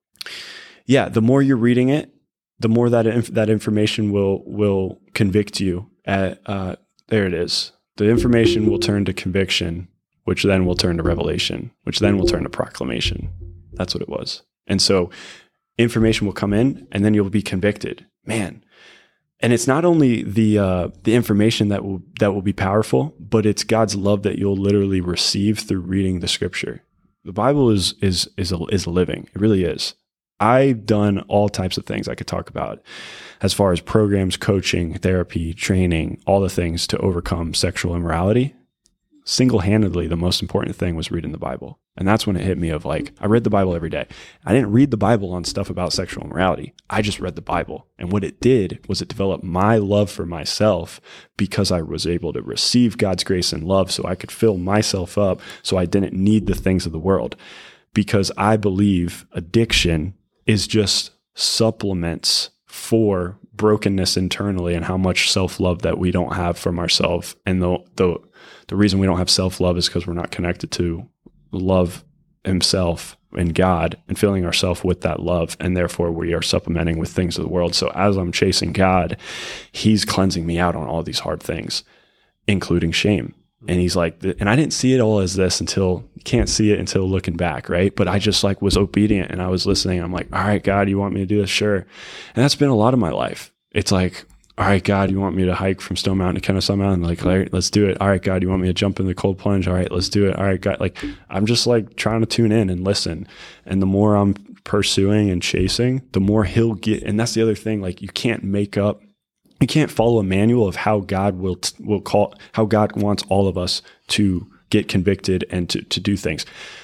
yeah, the more you're reading it, the more that inf- that information will will convict you. At, uh, there it is. The information will turn to conviction, which then will turn to revelation, which then will turn to proclamation. That's what it was. And so information will come in, and then you'll be convicted. Man. And it's not only the uh, the information that will that will be powerful, but it's God's love that you'll literally receive through reading the scripture. The Bible is is is a, is living. It really is. I've done all types of things I could talk about as far as programs, coaching, therapy, training, all the things to overcome sexual immorality. Single-handedly, the most important thing was reading the Bible. And that's when it hit me of like, I read the Bible every day. I didn't read the Bible on stuff about sexual immorality. I just read the Bible. And what it did was it developed my love for myself because I was able to receive God's grace and love so I could fill myself up so I didn't need the things of the world. Because I believe addiction is just supplements for brokenness internally and how much self-love that we don't have from ourselves. And the, the, the reason we don't have self-love is because we're not connected to love himself and God and filling ourselves with that love. And therefore we are supplementing with things of the world. So as I'm chasing God, he's cleansing me out on all these hard things, including shame. And he's like, and I didn't see it all as this until, you can't see it until looking back, right? But I just like was obedient and I was listening. I'm like, all right, God, you want me to do this? Sure. And that's been a lot of my life. It's like, all right, God, you want me to hike from Stone Mountain to Kennesaw Mountain? Like, all right, let's do it. All right, God, you want me to jump in the cold plunge? All right, let's do it. All right, God, like, I'm just like trying to tune in and listen. And the more I'm pursuing and chasing, the more he'll get. And that's the other thing. Like, you can't make up, you can't follow a manual of how God will, will call, how God wants all of us to get convicted and to, to do things.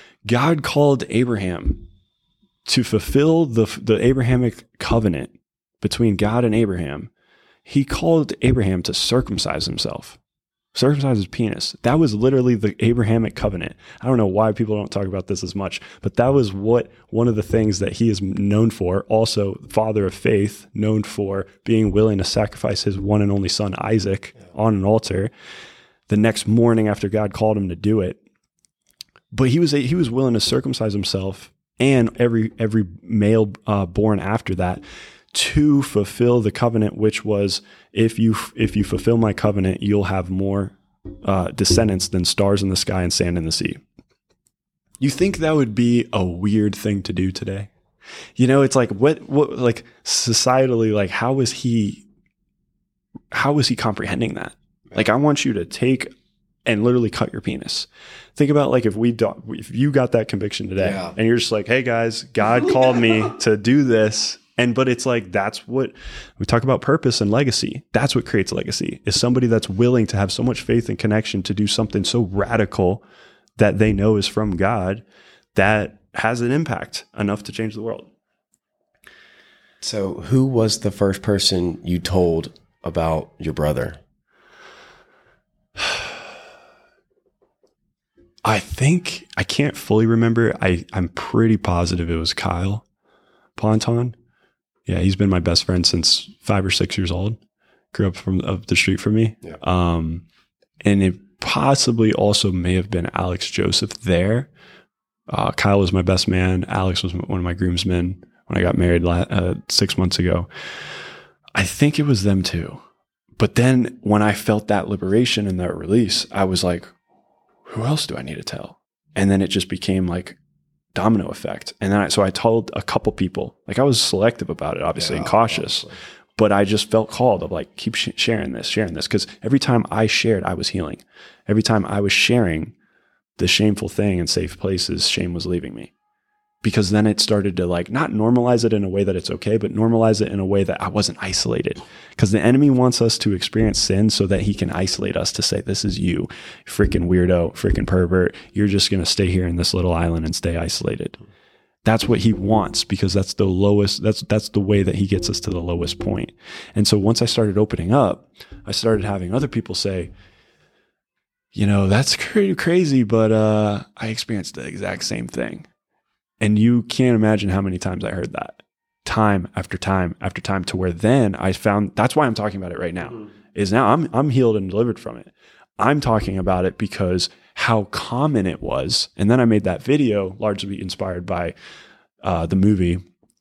God called Abraham to fulfill the, the Abrahamic covenant between God and Abraham. He called Abraham to circumcise himself, circumcise his penis. That was literally the Abrahamic covenant. I don't know why people don't talk about this as much, but that was what one of the things that he is known for. Also, father of faith, known for being willing to sacrifice his one and only son, Isaac, on an altar the next morning after God called him to do it. But he was he was willing to circumcise himself and every every male uh, born after that, to fulfill the covenant, which was, if you if you fulfill my covenant, you'll have more uh, descendants than stars in the sky and sand in the sea. You think that would be a weird thing to do today? You know, it's like what what like societally, like how is he how is he comprehending that? Like, I want you to take and literally cut your penis. Think about like if we do, if you got that conviction today, yeah, and you're just like, hey guys, God called me to do this. And, but it's like, that's what we talk about, purpose and legacy. That's what creates legacy, is somebody that's willing to have so much faith and connection to do something so radical that they know is from God, that has an impact enough to change the world. So who was the first person you told about your brother? I think, I can't fully remember. I, I'm pretty positive it was Kyle Ponton. Yeah, he's been my best friend since five or six years old. Grew up from up the street from me. Yeah. Um, and it possibly also may have been Alex Joseph there. Uh, Kyle was my best man. Alex was one of my groomsmen when I got married uh, six months ago. I think it was them too. But then when I felt that liberation and that release, I was like, who else do I need to tell? And then it just became like domino effect. And then I, so I told a couple people, like I was selective about it, obviously, yeah, and cautious, obviously. But I just felt called of like, keep sh- sharing this, sharing this. Cause every time I shared, I was healing. Every time I was sharing the shameful thing in safe places, shame was leaving me. Because then it started to like, not normalize it in a way that it's okay, but normalize it in a way that I wasn't isolated. Because the enemy wants us to experience sin so that he can isolate us to say, this is you, freaking weirdo, freaking pervert. You're just going to stay here in this little island and stay isolated. That's what he wants, because that's the lowest, that's, that's the way that he gets us to the lowest point. And so once I started opening up, I started having other people say, you know, that's crazy, crazy, but uh, I experienced the exact same thing. And you can't imagine how many times I heard that time after time after time, to where then I found, that's why I'm talking about it right now, mm-hmm. is now I'm, I'm healed and delivered from it. I'm talking about it because how common it was. And then I made that video largely inspired by uh, the movie.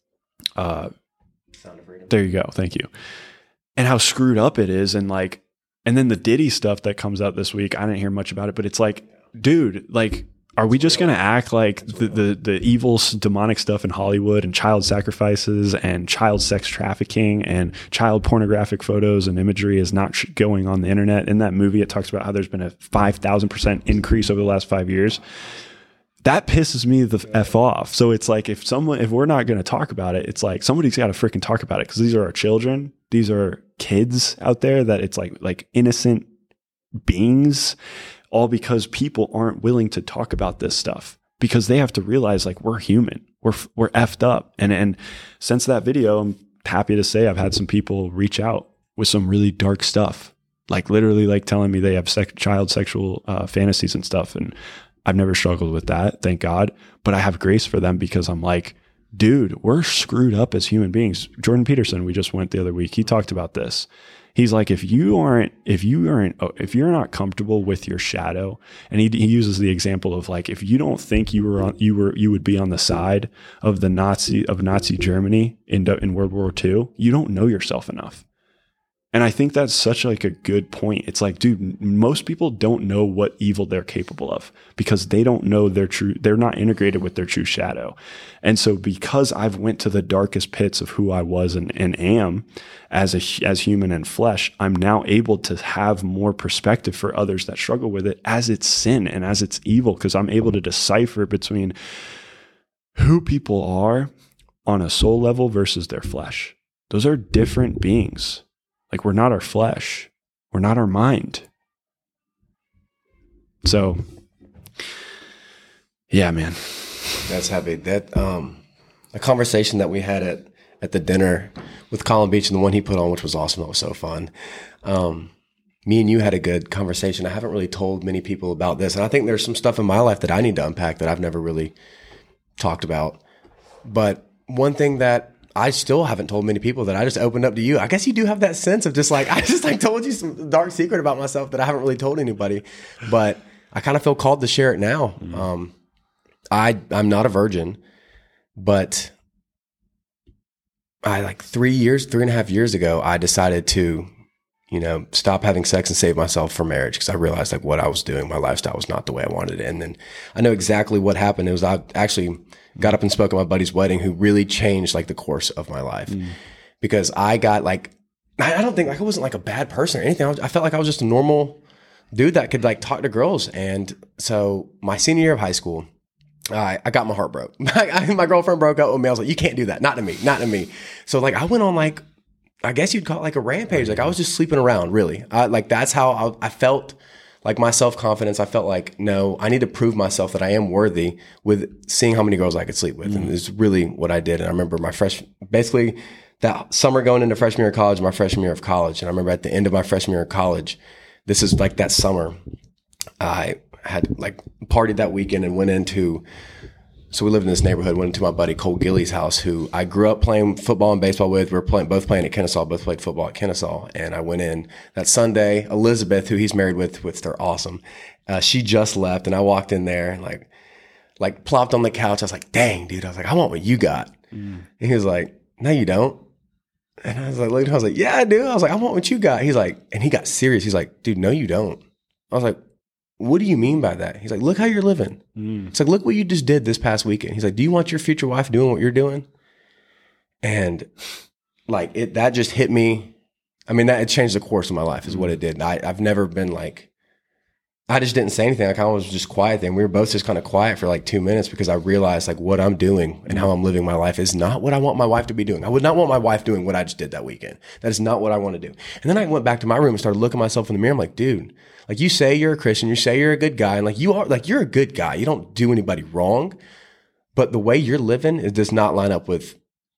Uh, Sound of Freedom. There you go. Thank you. And how screwed up it is. And like, and then the Diddy stuff that comes out this week, I didn't hear much about it, but it's like, dude, like, are we just going to act like the, the, the evil demonic stuff in Hollywood and child sacrifices and child sex trafficking and child pornographic photos and imagery is not going on the internet? In that movie, it talks about how there's been a five thousand percent increase over the last five years. That pisses me the F off. So it's like, if someone, if we're not going to talk about it, it's like somebody's got to freaking talk about it, because these are our children. These are kids out there that it's like, like innocent beings. All because people aren't willing to talk about this stuff, because they have to realize like we're human, we're we're effed up. And and since that video, I'm happy to say I've had some people reach out with some really dark stuff, like literally like telling me they have sec- child sexual uh, fantasies and stuff. And I've never struggled with that, thank God. But I have grace for them, because I'm like, dude, we're screwed up as human beings. Jordan Peterson, we just went the other week, he talked about this. He's like, if you aren't, if you aren't, if you're not comfortable with your shadow, and he, he uses the example of like, if you don't think you were on, you were, you would be on the side of the Nazi, of Nazi Germany in, in World War Two, you don't know yourself enough. And I think that's such like a good point. It's like, dude, most people don't know what evil they're capable of, because they don't know their true, they're not integrated with their true shadow. And so because I've went to the darkest pits of who I was and, and am as a, as human and flesh, I'm now able to have more perspective for others that struggle with it as it's sin and as it's evil, because I'm able to decipher between who people are on a soul level versus their flesh. Those are different beings. Like, we're not our flesh. We're not our mind. So, yeah, man. That's heavy. That um, a conversation that we had at, at the dinner with Colin Beach, and the one he put on, which was awesome. That was so fun. Um, me and you had a good conversation. I haven't really told many people about this. And I think there's some stuff in my life that I need to unpack that I've never really talked about. But one thing that I still haven't told many people, that I just opened up to you. I guess you do have that sense of just like, I just like told you some dark secret about myself that I haven't really told anybody, but I kind of feel called to share it now. Mm-hmm. Um, I, I'm not a virgin, but I like three years, three and a half years ago, I decided to, you know, stop having sex and save myself for marriage, because I realized like what I was doing, my lifestyle was not the way I wanted it. And then I know exactly what happened. It was, I actually got up and spoke at my buddy's wedding, who really changed like the course of my life, mm. because I got like, I don't think like I wasn't like a bad person or anything. I, was, I felt like I was just a normal dude that could like talk to girls. And so my senior year of high school, I, I got my heart broke. My girlfriend broke up with me. I was like, you can't do that. Not to me, not to me. So like I went on like, I guess you'd call it like a rampage. Like I was just sleeping around, really. I, like that's how I, I felt. Like my self-confidence, I felt like, no, I need to prove myself that I am worthy with seeing how many girls I could sleep with. Mm. And it's really what I did. And I remember my fresh, basically that summer going into freshman year of college, my freshman year of college. And I remember at the end of my freshman year of college, this is like that summer, I had like partied that weekend and went into so we lived in this neighborhood, went to my buddy Cole Gilly's house, who I grew up playing football and baseball with. We were playing, both playing at Kennesaw, both played football at Kennesaw. And I went in that Sunday. Elizabeth, who he's married with, which they're awesome. Uh, she just left, and I walked in there and like, like plopped on the couch. I was like, dang, dude. I was like, I want what you got. Mm. And he was like, no, you don't. And I was like, I was like, yeah, I do. I was like, I want what you got. He's like, and he got serious. He's like, dude, no, you don't. I was like, what do you mean by that? He's like, look how you're living. Mm. It's like, look what you just did this past weekend. He's like, do you want your future wife doing what you're doing? And like it, that just hit me. I mean, that it changed the course of my life is what it did. I, I've never been like, I just didn't say anything. I kind of was just quiet then. We were both just kind of quiet for like two minutes because I realized like what I'm doing and how I'm living my life is not what I want my wife to be doing. I would not want my wife doing what I just did that weekend. That is not what I want to do. And then I went back to my room and started looking at myself in the mirror. I'm like, dude, like you say you're a Christian, you say you're a good guy, and like you are, like you're a good guy. You don't do anybody wrong, but the way you're living, it does not line up with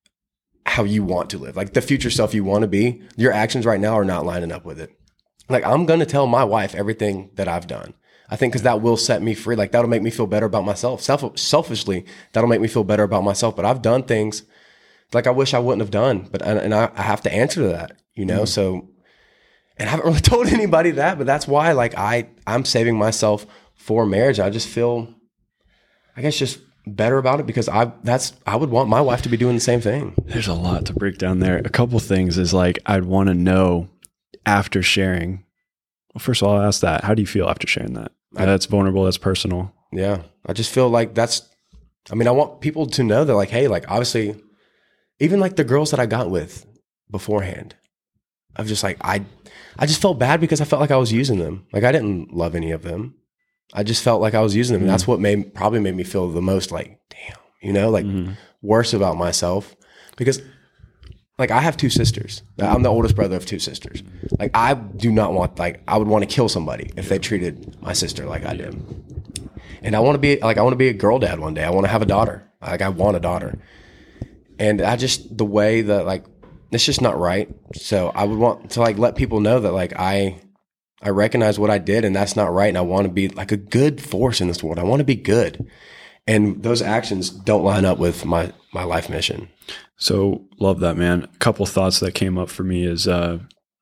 how you want to live. Like the future self you want to be, your actions right now are not lining up with it. Like I'm going to tell my wife everything that I've done. I think because that will set me free. Like that'll make me feel better about myself. Self- selfishly, that'll make me feel better about myself. But I've done things like I wish I wouldn't have done. But and, and I, I have to answer to that, you know. Mm-hmm. So, and I haven't really told anybody that. But that's why, like I, I'm saving myself for marriage. I just feel, I guess, just better about it because I. That's I would want my wife to be doing the same thing. There's a lot to break down there. A couple things is like I'd want to know after sharing. Well, first of all, I'll ask that. How do you feel after sharing that? I, that's vulnerable. That's personal. Yeah. I just feel like that's, I mean, I want people to know that like, hey, like obviously, even like the girls that I got with beforehand, I've just like, I, I just felt bad because I felt like I was using them. Like I didn't love any of them. I just felt like I was using them. Mm-hmm. And that's what made, probably made me feel the most like, damn, you know, like mm-hmm. worse about myself because like I have two sisters. I'm the oldest brother of two sisters. Like I do not want, like I would want to kill somebody if they treated my sister like I did. And I want to be like, I want to be a girl dad one day. I want to have a daughter. Like I want a daughter. And I just, the way that like, it's just not right. So I would want to like let people know that like I, I recognize what I did and that's not right. And I want to be like a good force in this world. I want to be good. And those actions don't line up with my, my life mission. So love that, man. A couple thoughts that came up for me is uh,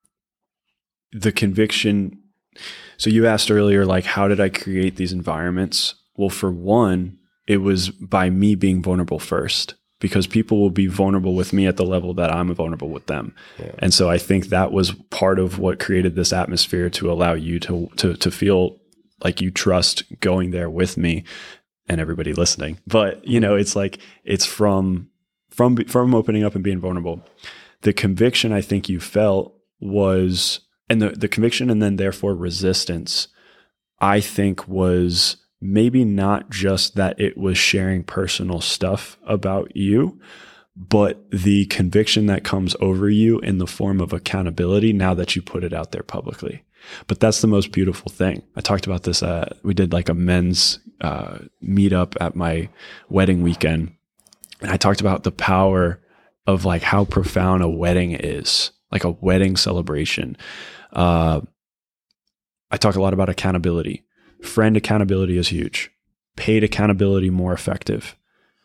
the conviction. So you asked earlier, like, how did I create these environments? Well, for one, it was by me being vulnerable first, because people will be vulnerable with me at the level that I'm vulnerable with them. Yeah. And so I think that was part of what created this atmosphere to allow you to to to feel like you trust going there with me and everybody listening. But, you know, it's like, it's from From from opening up and being vulnerable. The conviction I think you felt was, and the, the conviction and then therefore resistance, I think was maybe not just that it was sharing personal stuff about you, but the conviction that comes over you in the form of accountability now that you put it out there publicly. But that's the most beautiful thing. I talked about this. Uh, we did like a men's uh, meetup at my wedding weekend. And I talked about the power of like how profound a wedding is, like a wedding celebration. Uh, I talk a lot about accountability. Friend accountability is huge. Paid accountability, more effective.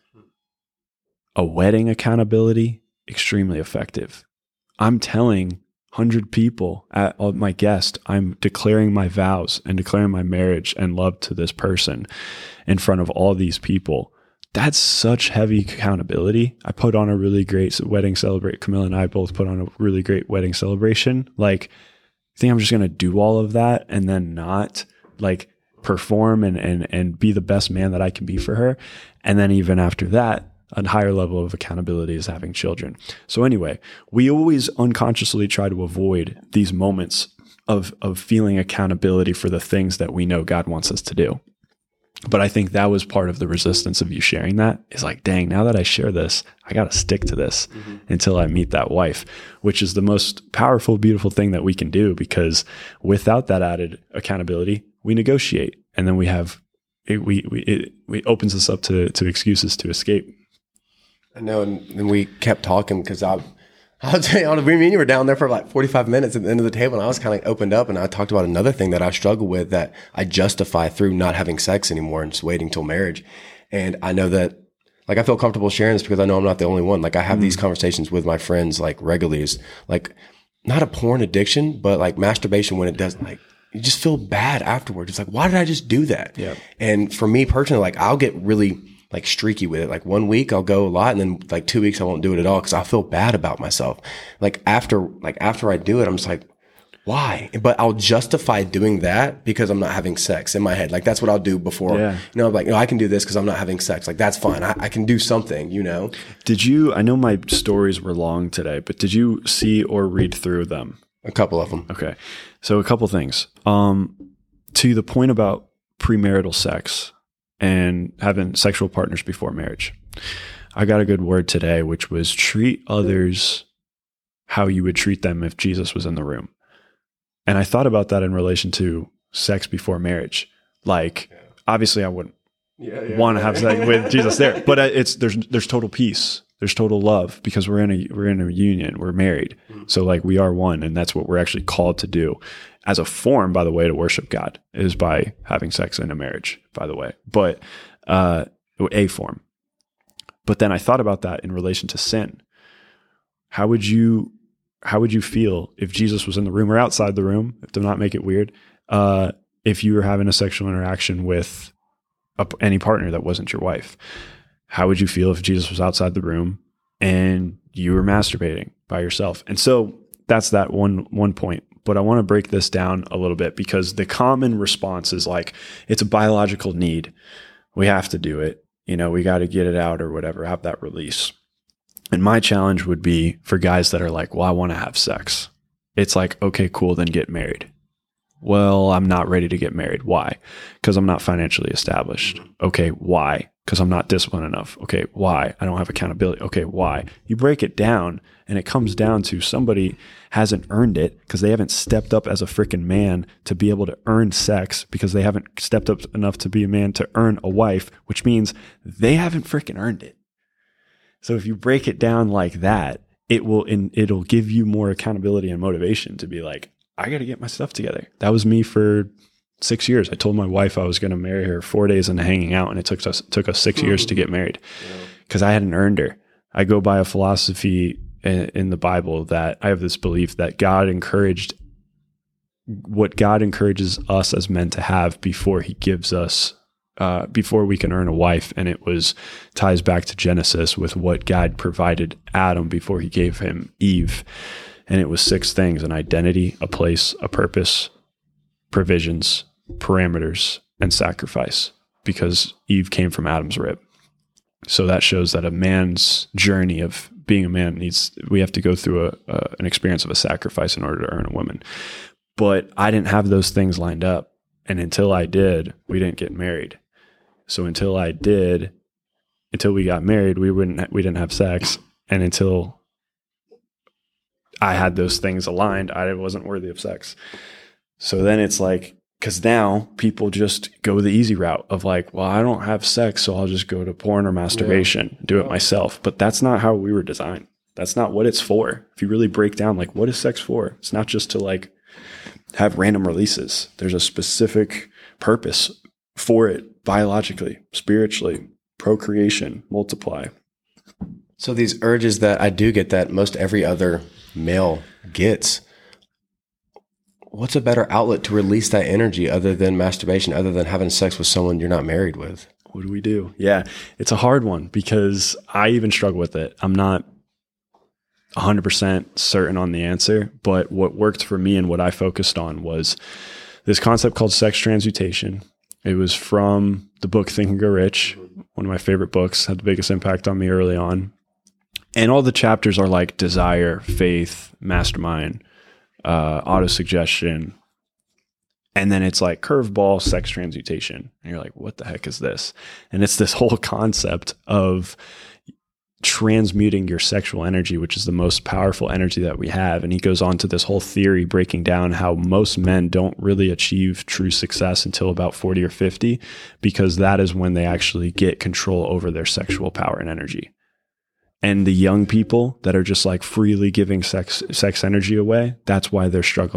A wedding accountability, extremely effective. I'm telling one hundred people at my guest, I'm declaring my vows and declaring my marriage and love to this person in front of all these people. That's such heavy accountability. I put on a really great wedding celebration. Camilla and I both put on a really great wedding celebration. Like, I think I'm just going to do all of that and then not like perform and, and, and be the best man that I can be for her. And then even after that, a higher level of accountability is having children. So anyway, we always unconsciously try to avoid these moments of, of feeling accountability for the things that we know God wants us to do. But I think that was part of the resistance of you sharing that is like, dang, now that I share this, I got to stick to this mm-hmm. until I meet that wife, which is the most powerful, beautiful thing that we can do, because without that added accountability, we negotiate. And then we have, it, we, we, it, it opens us up to, to excuses to escape. I know. And, and we kept talking because I, I'll tell you, me and you were down there for like forty-five minutes at the end of the table, and I was kind of opened up, and I talked about another thing that I struggle with that I justify through not having sex anymore and just waiting till marriage. And I know that, like, I feel comfortable sharing this because I know I'm not the only one. Like, I have Mm. these conversations with my friends, like, regularly. Is like, not a porn addiction, but like masturbation, when it does, like, you just feel bad afterwards. It's like, why did I just do that? Yeah. And for me personally, like, I'll get really like streaky with it. Like, one week I'll go a lot, and then like two weeks I won't do it at all because I feel bad about myself. Like, after, like, after I do it, I'm just like, why? But I'll justify doing that because I'm not having sex in my head. Like, that's what I'll do before. Yeah. You know, I'm like, no, I can do this because I'm not having sex. Like, that's fine. I, I can do something, you know? Did you, I know my stories were long today, but did you see or read through them? A couple of them. Okay. So a couple things. Um, to the point about premarital sex and having sexual partners before marriage, I got a good word today, which was treat others how you would treat them if Jesus was in the room. And I thought about that in relation to sex before marriage. Like, yeah. obviously I wouldn't yeah, yeah, want to have sex with Jesus there, but it's, there's, there's total peace. There's total love because we're in a, we're in a union, we're married. Mm-hmm. So like, we are one, and that's what we're actually called to do as a form, by the way, to worship God is by having sex in a marriage, by the way, but, uh, a form. But then I thought about that in relation to sin. How would you, How would you feel if Jesus was in the room or outside the room, to not make it weird, uh, if you were having a sexual interaction with a, any partner that wasn't your wife? How would you feel if Jesus was outside the room and you were masturbating by yourself? And so that's that one one point. But I want to break this down a little bit because the common response is like, it's a biological need. We have to do it. You know, we got to get it out or whatever, have that release. And my challenge would be for guys that are like, well, I want to have sex. It's like, okay, cool, then get married. Well, I'm not ready to get married. Why? Because I'm not financially established. Okay, why? Because I'm not disciplined enough. Okay, why? I don't have accountability. Okay, why? You break it down and it comes down to somebody hasn't earned it because they haven't stepped up as a freaking man to be able to earn sex because they haven't stepped up enough to be a man to earn a wife, which means they haven't freaking earned it. So if you break it down like that, it will in, it'll give you more accountability and motivation to be like, I got to get my stuff together. That was me for six years. I told my wife I was going to marry her four days into hanging out, and it took us took us six years to get married because I hadn't earned her. I go by a philosophy in, in the Bible that I have this belief that God encouraged what God encourages us as men to have before He gives us. Uh, before we can earn a wife. And it was ties back to Genesis with what God provided Adam before He gave him Eve. And it was six things: an identity, a place, a purpose, provisions, parameters, and sacrifice, because Eve came from Adam's rib. So that shows that a man's journey of being a man needs, we have to go through a, a an experience of a sacrifice in order to earn a woman. But I didn't have those things lined up. And until I did, we didn't get married. So until I did, until we got married, we wouldn't, we didn't have sex. And until I had those things aligned, I wasn't worthy of sex. So then it's like, because now people just go the easy route of like, well, I don't have sex, so I'll just go to porn or masturbation, yeah. do it myself. But that's not how we were designed. That's not what it's for. If you really break down, like, what is sex for? It's not just to like have random releases. There's a specific purpose for it. Biologically, spiritually, procreation, multiply. So these urges that I do get that most every other male gets, what's a better outlet to release that energy other than masturbation, other than having sex with someone you're not married with? What do we do? Yeah, it's a hard one because I even struggle with it. I'm not one hundred percent certain on the answer, but what worked for me and what I focused on was this concept called sex transmutation. It was from the book Think and Grow Rich, one of my favorite books, had the biggest impact on me early on. And all the chapters are like desire, faith, mastermind, uh, auto-suggestion. And then it's like curveball, sex transmutation. And you're like, what the heck is this? And it's this whole concept of transmuting your sexual energy, which is the most powerful energy that we have. And he goes on to this whole theory breaking down how most men don't really achieve true success until about forty or fifty, because that is when they actually get control over their sexual power and energy. And the young people that are just like freely giving sex sex energy away, that's why they're struggling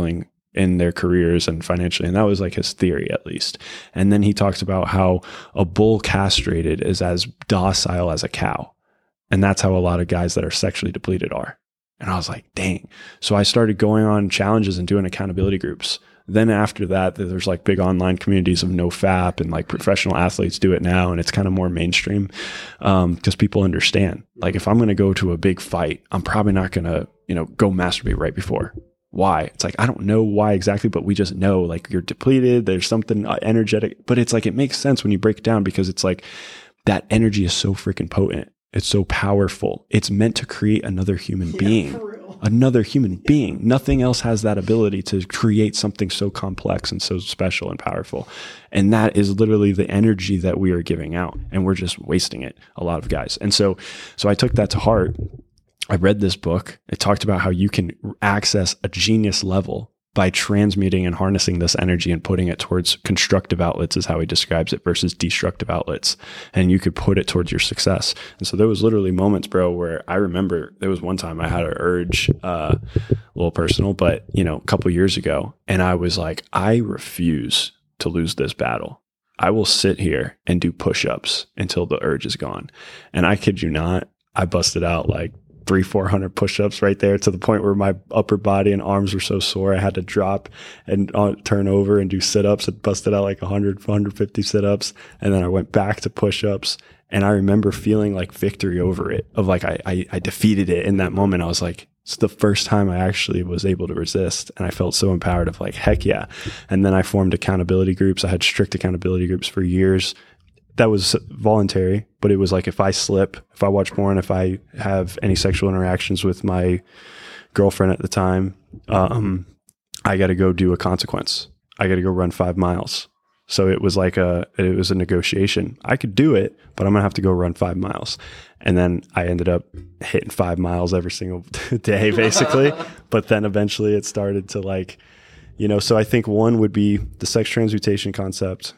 in their careers and financially. And that was like his theory, at least. And then he talks about how a bull castrated is as docile as a cow. And that's how a lot of guys that are sexually depleted are. And I was like, dang. So I started going on challenges and doing accountability groups. Then after that, there's like big online communities of NoFap, and like professional athletes do it now. And it's kind of more mainstream um, because people understand, like, if I'm going to go to a big fight, I'm probably not going to, you know, go masturbate right before. Why? It's like, I don't know why exactly, but we just know, like, you're depleted. There's something energetic, but it's like, it makes sense when you break it down, because it's like that energy is so freaking potent. It's so powerful. It's meant to create another human being, yeah, another human yeah. being. Nothing else has that ability to create something so complex and so special and powerful. And that is literally the energy that we are giving out, and we're just wasting it, a lot of guys. And so, so I took that to heart. I read this book. It talked about how you can access a genius level by transmuting and harnessing this energy and putting it towards constructive outlets, is how he describes it, versus destructive outlets. And you could put it towards your success. And so there was literally moments, bro, where I remember there was one time I had an urge, uh, a little personal, but, you know, a couple years ago, and I was like, I refuse to lose this battle. I will sit here and do push-ups until the urge is gone. And I kid you not, I busted out like three, four hundred push-ups right there, to the point where my upper body and arms were so sore I had to drop and uh, turn over and do sit-ups, and busted out like one hundred, one hundred fifty sit-ups. And then I went back to push-ups, and I remember feeling like victory over it, of like I, I, I defeated it in that moment. I was like, it's the first time I actually was able to resist. And I felt so empowered of like, heck yeah. And then I formed accountability groups. I had strict accountability groups for years. That was voluntary, but it was like, if I slip, if I watch porn, if I have any sexual interactions with my girlfriend at the time, um, I got to go do a consequence. I got to go run five miles. So it was like a, it was a negotiation. I could do it, but I'm going to have to go run five miles. And then I ended up hitting five miles every single day, basically. But then eventually it started to like, you know, so I think one would be the sex transmutation concept,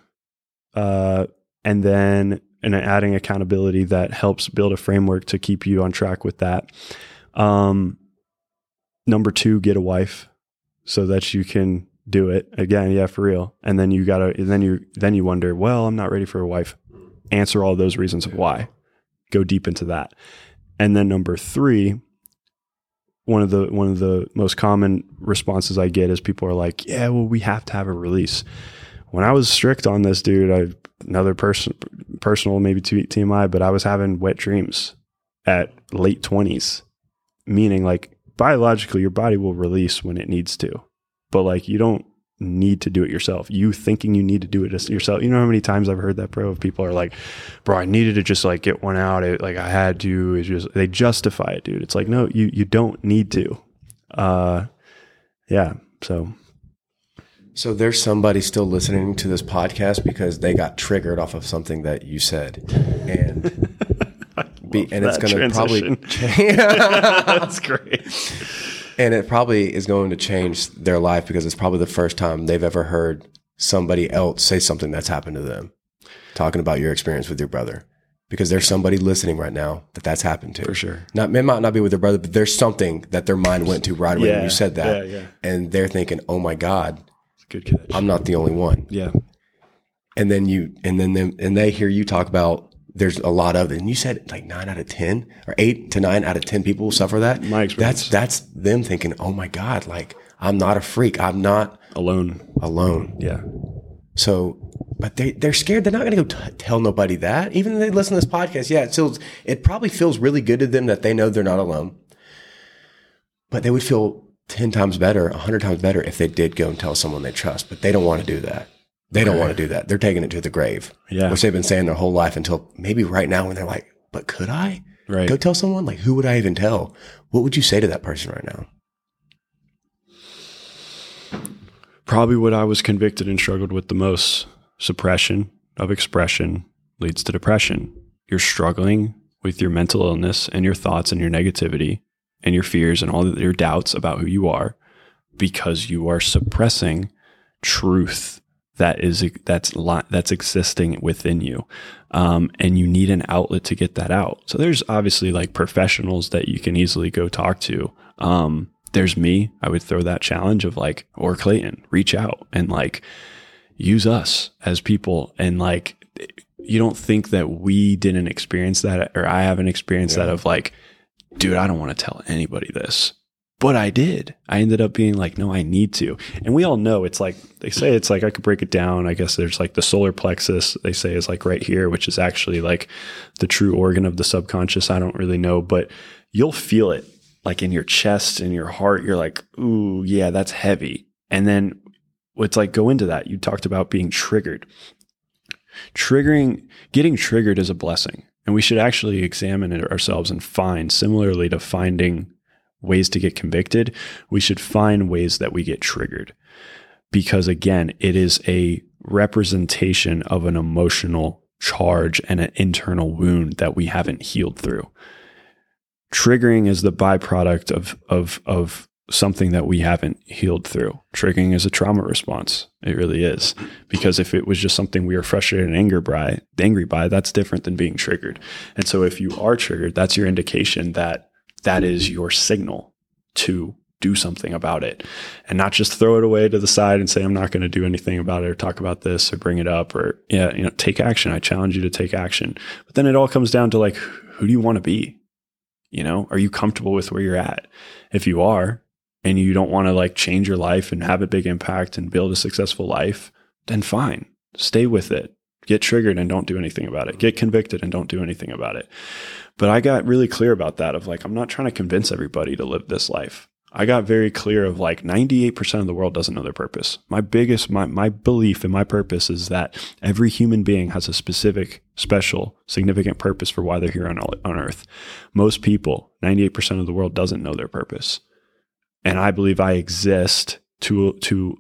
uh, and then and adding accountability that helps build a framework to keep you on track with that. Um, number two, get a wife so that you can do it again. Yeah, for real. And then you gotta, and then you, then you wonder, well, I'm not ready for a wife. Answer all those reasons of why. Go deep into that. And then number three, one of the, one of the most common responses I get is people are like, yeah, well, we have to have a release. When I was strict on this, dude, I, another person, personal, maybe T M I, but I was having wet dreams at late twenties, meaning like biologically your body will release when it needs to, but like you don't need to do it yourself. You thinking you need to do it yourself. You know how many times I've heard that, bro, of people are like, bro, I needed to just like get one out. It, like I had to, it's just, they justify it, dude. It's like, no, you, you don't need to. Uh, yeah. So. So there's somebody still listening to this podcast because they got triggered off of something that you said, and be, and it's going to probably that's great, and it probably is going to change their life because it's probably the first time they've ever heard somebody else say something that's happened to them, talking about your experience with your brother. Because there's somebody listening right now that that's happened to. For sure. Not, it might not be with their brother, but there's something that their mind went to right away yeah, when you said that, yeah, yeah. and they're thinking, "Oh my God." Good catch. I'm not the only one. Yeah. And then you, and then them, and they hear you talk about there's a lot of it. And you said like nine out of ten or eight to nine out of ten people will suffer that. My experience. That's, that's them thinking, oh my God, like I'm not a freak. I'm not alone, alone. Yeah. So, but they, they're scared. They're not going to go t- tell nobody that. Even if they listen to this podcast. Yeah. It feels, it probably feels really good to them that they know they're not alone, but they would feel ten times better, one hundred times better if they did go and tell someone they trust, but they don't want to do that. They don't right. want to do that. They're taking it to the grave, yeah. which they've been saying their whole life until maybe right now when they're like, but could I right. go tell someone? Like, who would I even tell? What would you say to that person right now? Probably what I was convicted and struggled with the most. Suppression of expression leads to depression. You're struggling with your mental illness and your thoughts and your negativity and your fears and all your doubts about who you are because you are suppressing truth that is that's that's existing within you, um, and you need an outlet to get that out. So there's obviously like professionals that you can easily go talk to, um, there's me. I would throw that challenge of like, or Clayton, reach out and like use us as people. And like, you don't think that we didn't experience that, or I haven't experienced yeah. that of like, dude, I don't want to tell anybody this, but I did. I ended up being like, no, I need to. And we all know it's like, they say it's like, I could break it down. I guess there's like the solar plexus, they say is like right here, which is actually like the true organ of the subconscious. I don't really know, but you'll feel it like in your chest, in your heart. You're like, ooh, yeah, that's heavy. And then it's like, go into that. You talked about being triggered. Triggering, getting triggered is a blessing. And we should actually examine it ourselves and find, similarly to finding ways to get convicted, we should find ways that we get triggered. Because again, it is a representation of an emotional charge and an internal wound that we haven't healed through. Triggering is the byproduct of, of, of something that we haven't healed through. Triggering is a trauma response. It really is. Because if it was just something we were frustrated and angry by, angry by, that's different than being triggered. And so if you are triggered, that's your indication that that is your signal to do something about it, and not just throw it away to the side and say, I'm not going to do anything about it or talk about this or bring it up or, yeah, you know, take action. I challenge you to take action. But then it all comes down to like, who do you want to be? You know, are you comfortable with where you're at? If you are, and you don't want to like change your life and have a big impact and build a successful life, then fine, stay with it. Get triggered and don't do anything about it. Get convicted and don't do anything about it. But I got really clear about that of like, I'm not trying to convince everybody to live this life. I got very clear of like ninety-eight percent of the world doesn't know their purpose. My biggest, my, my belief and my purpose is that every human being has a specific, special, significant purpose for why they're here on, on earth. Most people, ninety-eight percent of the world doesn't know their purpose. And I believe I exist to, to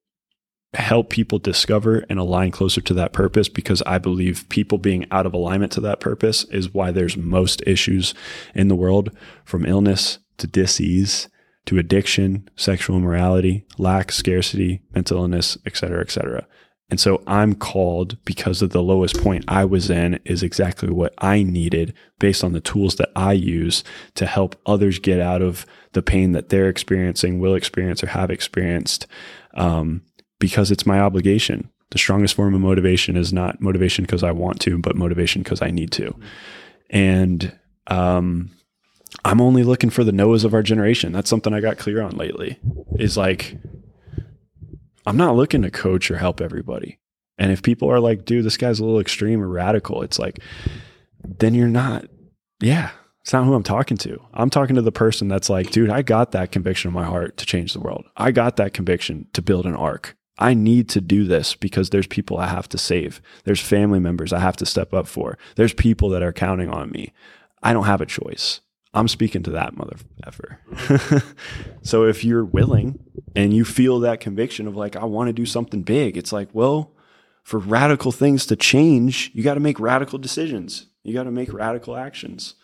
help people discover and align closer to that purpose, because I believe people being out of alignment to that purpose is why there's most issues in the world, from illness to disease to addiction, sexual immorality, lack, scarcity, mental illness, et cetera, et cetera. And so I'm called, because of the lowest point I was in, is exactly what I needed based on the tools that I use to help others get out of the pain that they're experiencing, will experience, or have experienced, um, because it's my obligation. The strongest form of motivation is not motivation because I want to, but motivation because I need to. And um, I'm only looking for the Noahs of our generation. That's something I got clear on lately, is like, I'm not looking to coach or help everybody. And if people are like, dude, this guy's a little extreme or radical, it's like, then you're not, yeah, it's not who I'm talking to. I'm talking to the person that's like, dude, I got that conviction in my heart to change the world. I got that conviction to build an ark. I need to do this because there's people I have to save. There's family members I have to step up for. There's people that are counting on me. I don't have a choice. I'm speaking to that mother effer. So if you're willing and you feel that conviction of like, I want to do something big, it's like, well, for radical things to change, you got to make radical decisions. You got to make radical actions.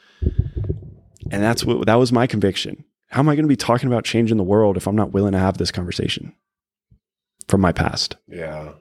And that's what, that was my conviction. How am I going to be talking about changing the world if I'm not willing to have this conversation from my past? Yeah.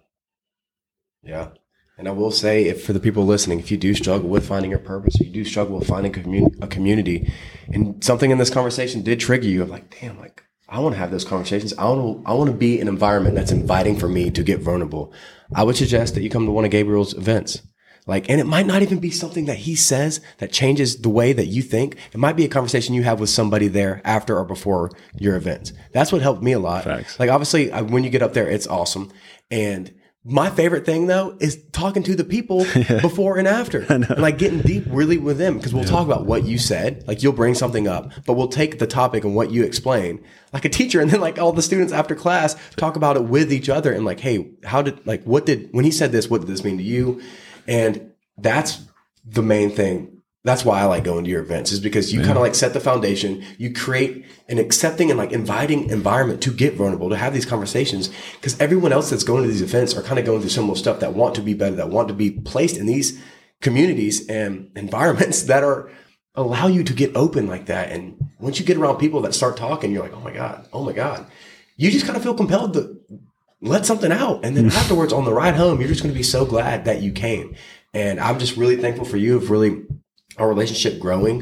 Yeah. And I will say, if for the people listening, if you do struggle with finding your purpose, or you do struggle with finding a, commun- a community, and something in this conversation did trigger you, of like, damn, like, I want to have those conversations. I want to, I want to be an environment that's inviting for me to get vulnerable. I would suggest that you come to one of Gabriel's events. Like, and it might not even be something that he says that changes the way that you think. It might be a conversation you have with somebody there after or before your events. That's what helped me a lot. Facts. Like, obviously, I, when you get up there, it's awesome. And my favorite thing, though, is talking to the people yeah. before and after. And like getting deep really with them, because we'll yeah. talk about what you said. Like, you'll bring something up, but we'll take the topic and what you explain like a teacher. And then like all the students after class talk about it with each other. And like, hey, how did, like, what did, when he said this, what did this mean to you? And that's the main thing. That's why I like going to your events, is because you yeah. kind of like set the foundation. You create an accepting and like inviting environment to get vulnerable, to have these conversations, because everyone else that's going to these events are kind of going through similar stuff, that want to be better, that want to be placed in these communities and environments that are allow you to get open like that. And once you get around people that start talking, you're like, oh my God, oh my God. You just kind of feel compelled to let something out. And then afterwards on the ride home, you're just going to be so glad that you came. And I'm just really thankful for you, of really our relationship growing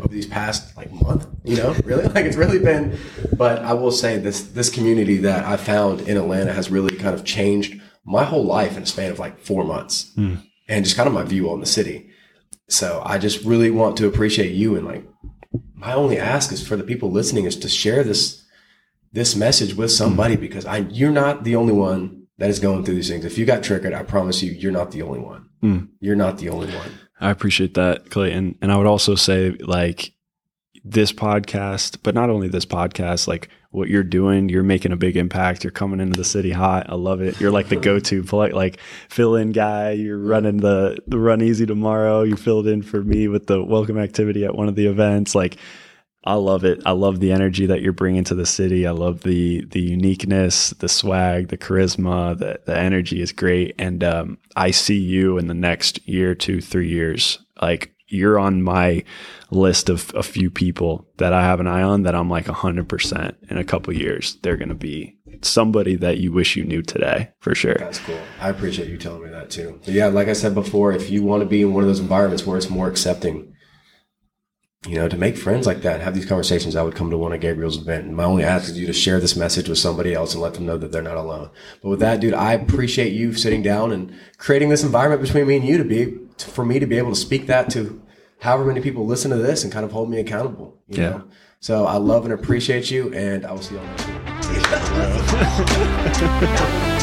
these past like month, you know, really like it's really been, but I will say this, this community that I found in Atlanta has really kind of changed my whole life in a span of like four months mm. and just kind of my view on the city. So I just really want to appreciate you. And like, my only ask is for the people listening is to share this, this message with somebody mm. because I, you're not the only one that is going through these things. If you got triggered, I promise you, you're not the only one. Mm. You're not the only one. I appreciate that, Clayton. And I would also say like this podcast, but not only this podcast, like what you're doing, you're making a big impact. You're coming into the city hot. I love it. You're like the go-to polite, like fill in guy. You're running the, the Run Easy tomorrow. You filled in for me with the welcome activity at one of the events. Like, I love it. I love the energy that you're bringing to the city. I love the the uniqueness, the swag, the charisma, the, the energy is great. And um, I see you in the next year, two, three years. Like you're on my list of a few people that I have an eye on that I'm like one hundred percent in a couple of years. They're going to be somebody that you wish you knew today for sure. That's cool. I appreciate you telling me that too. But yeah, like I said before, if you want to be in one of those environments where it's more accepting, you know, to make friends like that, have these conversations, I would come to one of Gabriel's events. And my only ask is you to share this message with somebody else and let them know that they're not alone. But with that, dude, I appreciate you sitting down and creating this environment between me and you to be, for me to be able to speak that to however many people listen to this and kind of hold me accountable. You yeah. know? So I love and appreciate you, and I will see you all next week.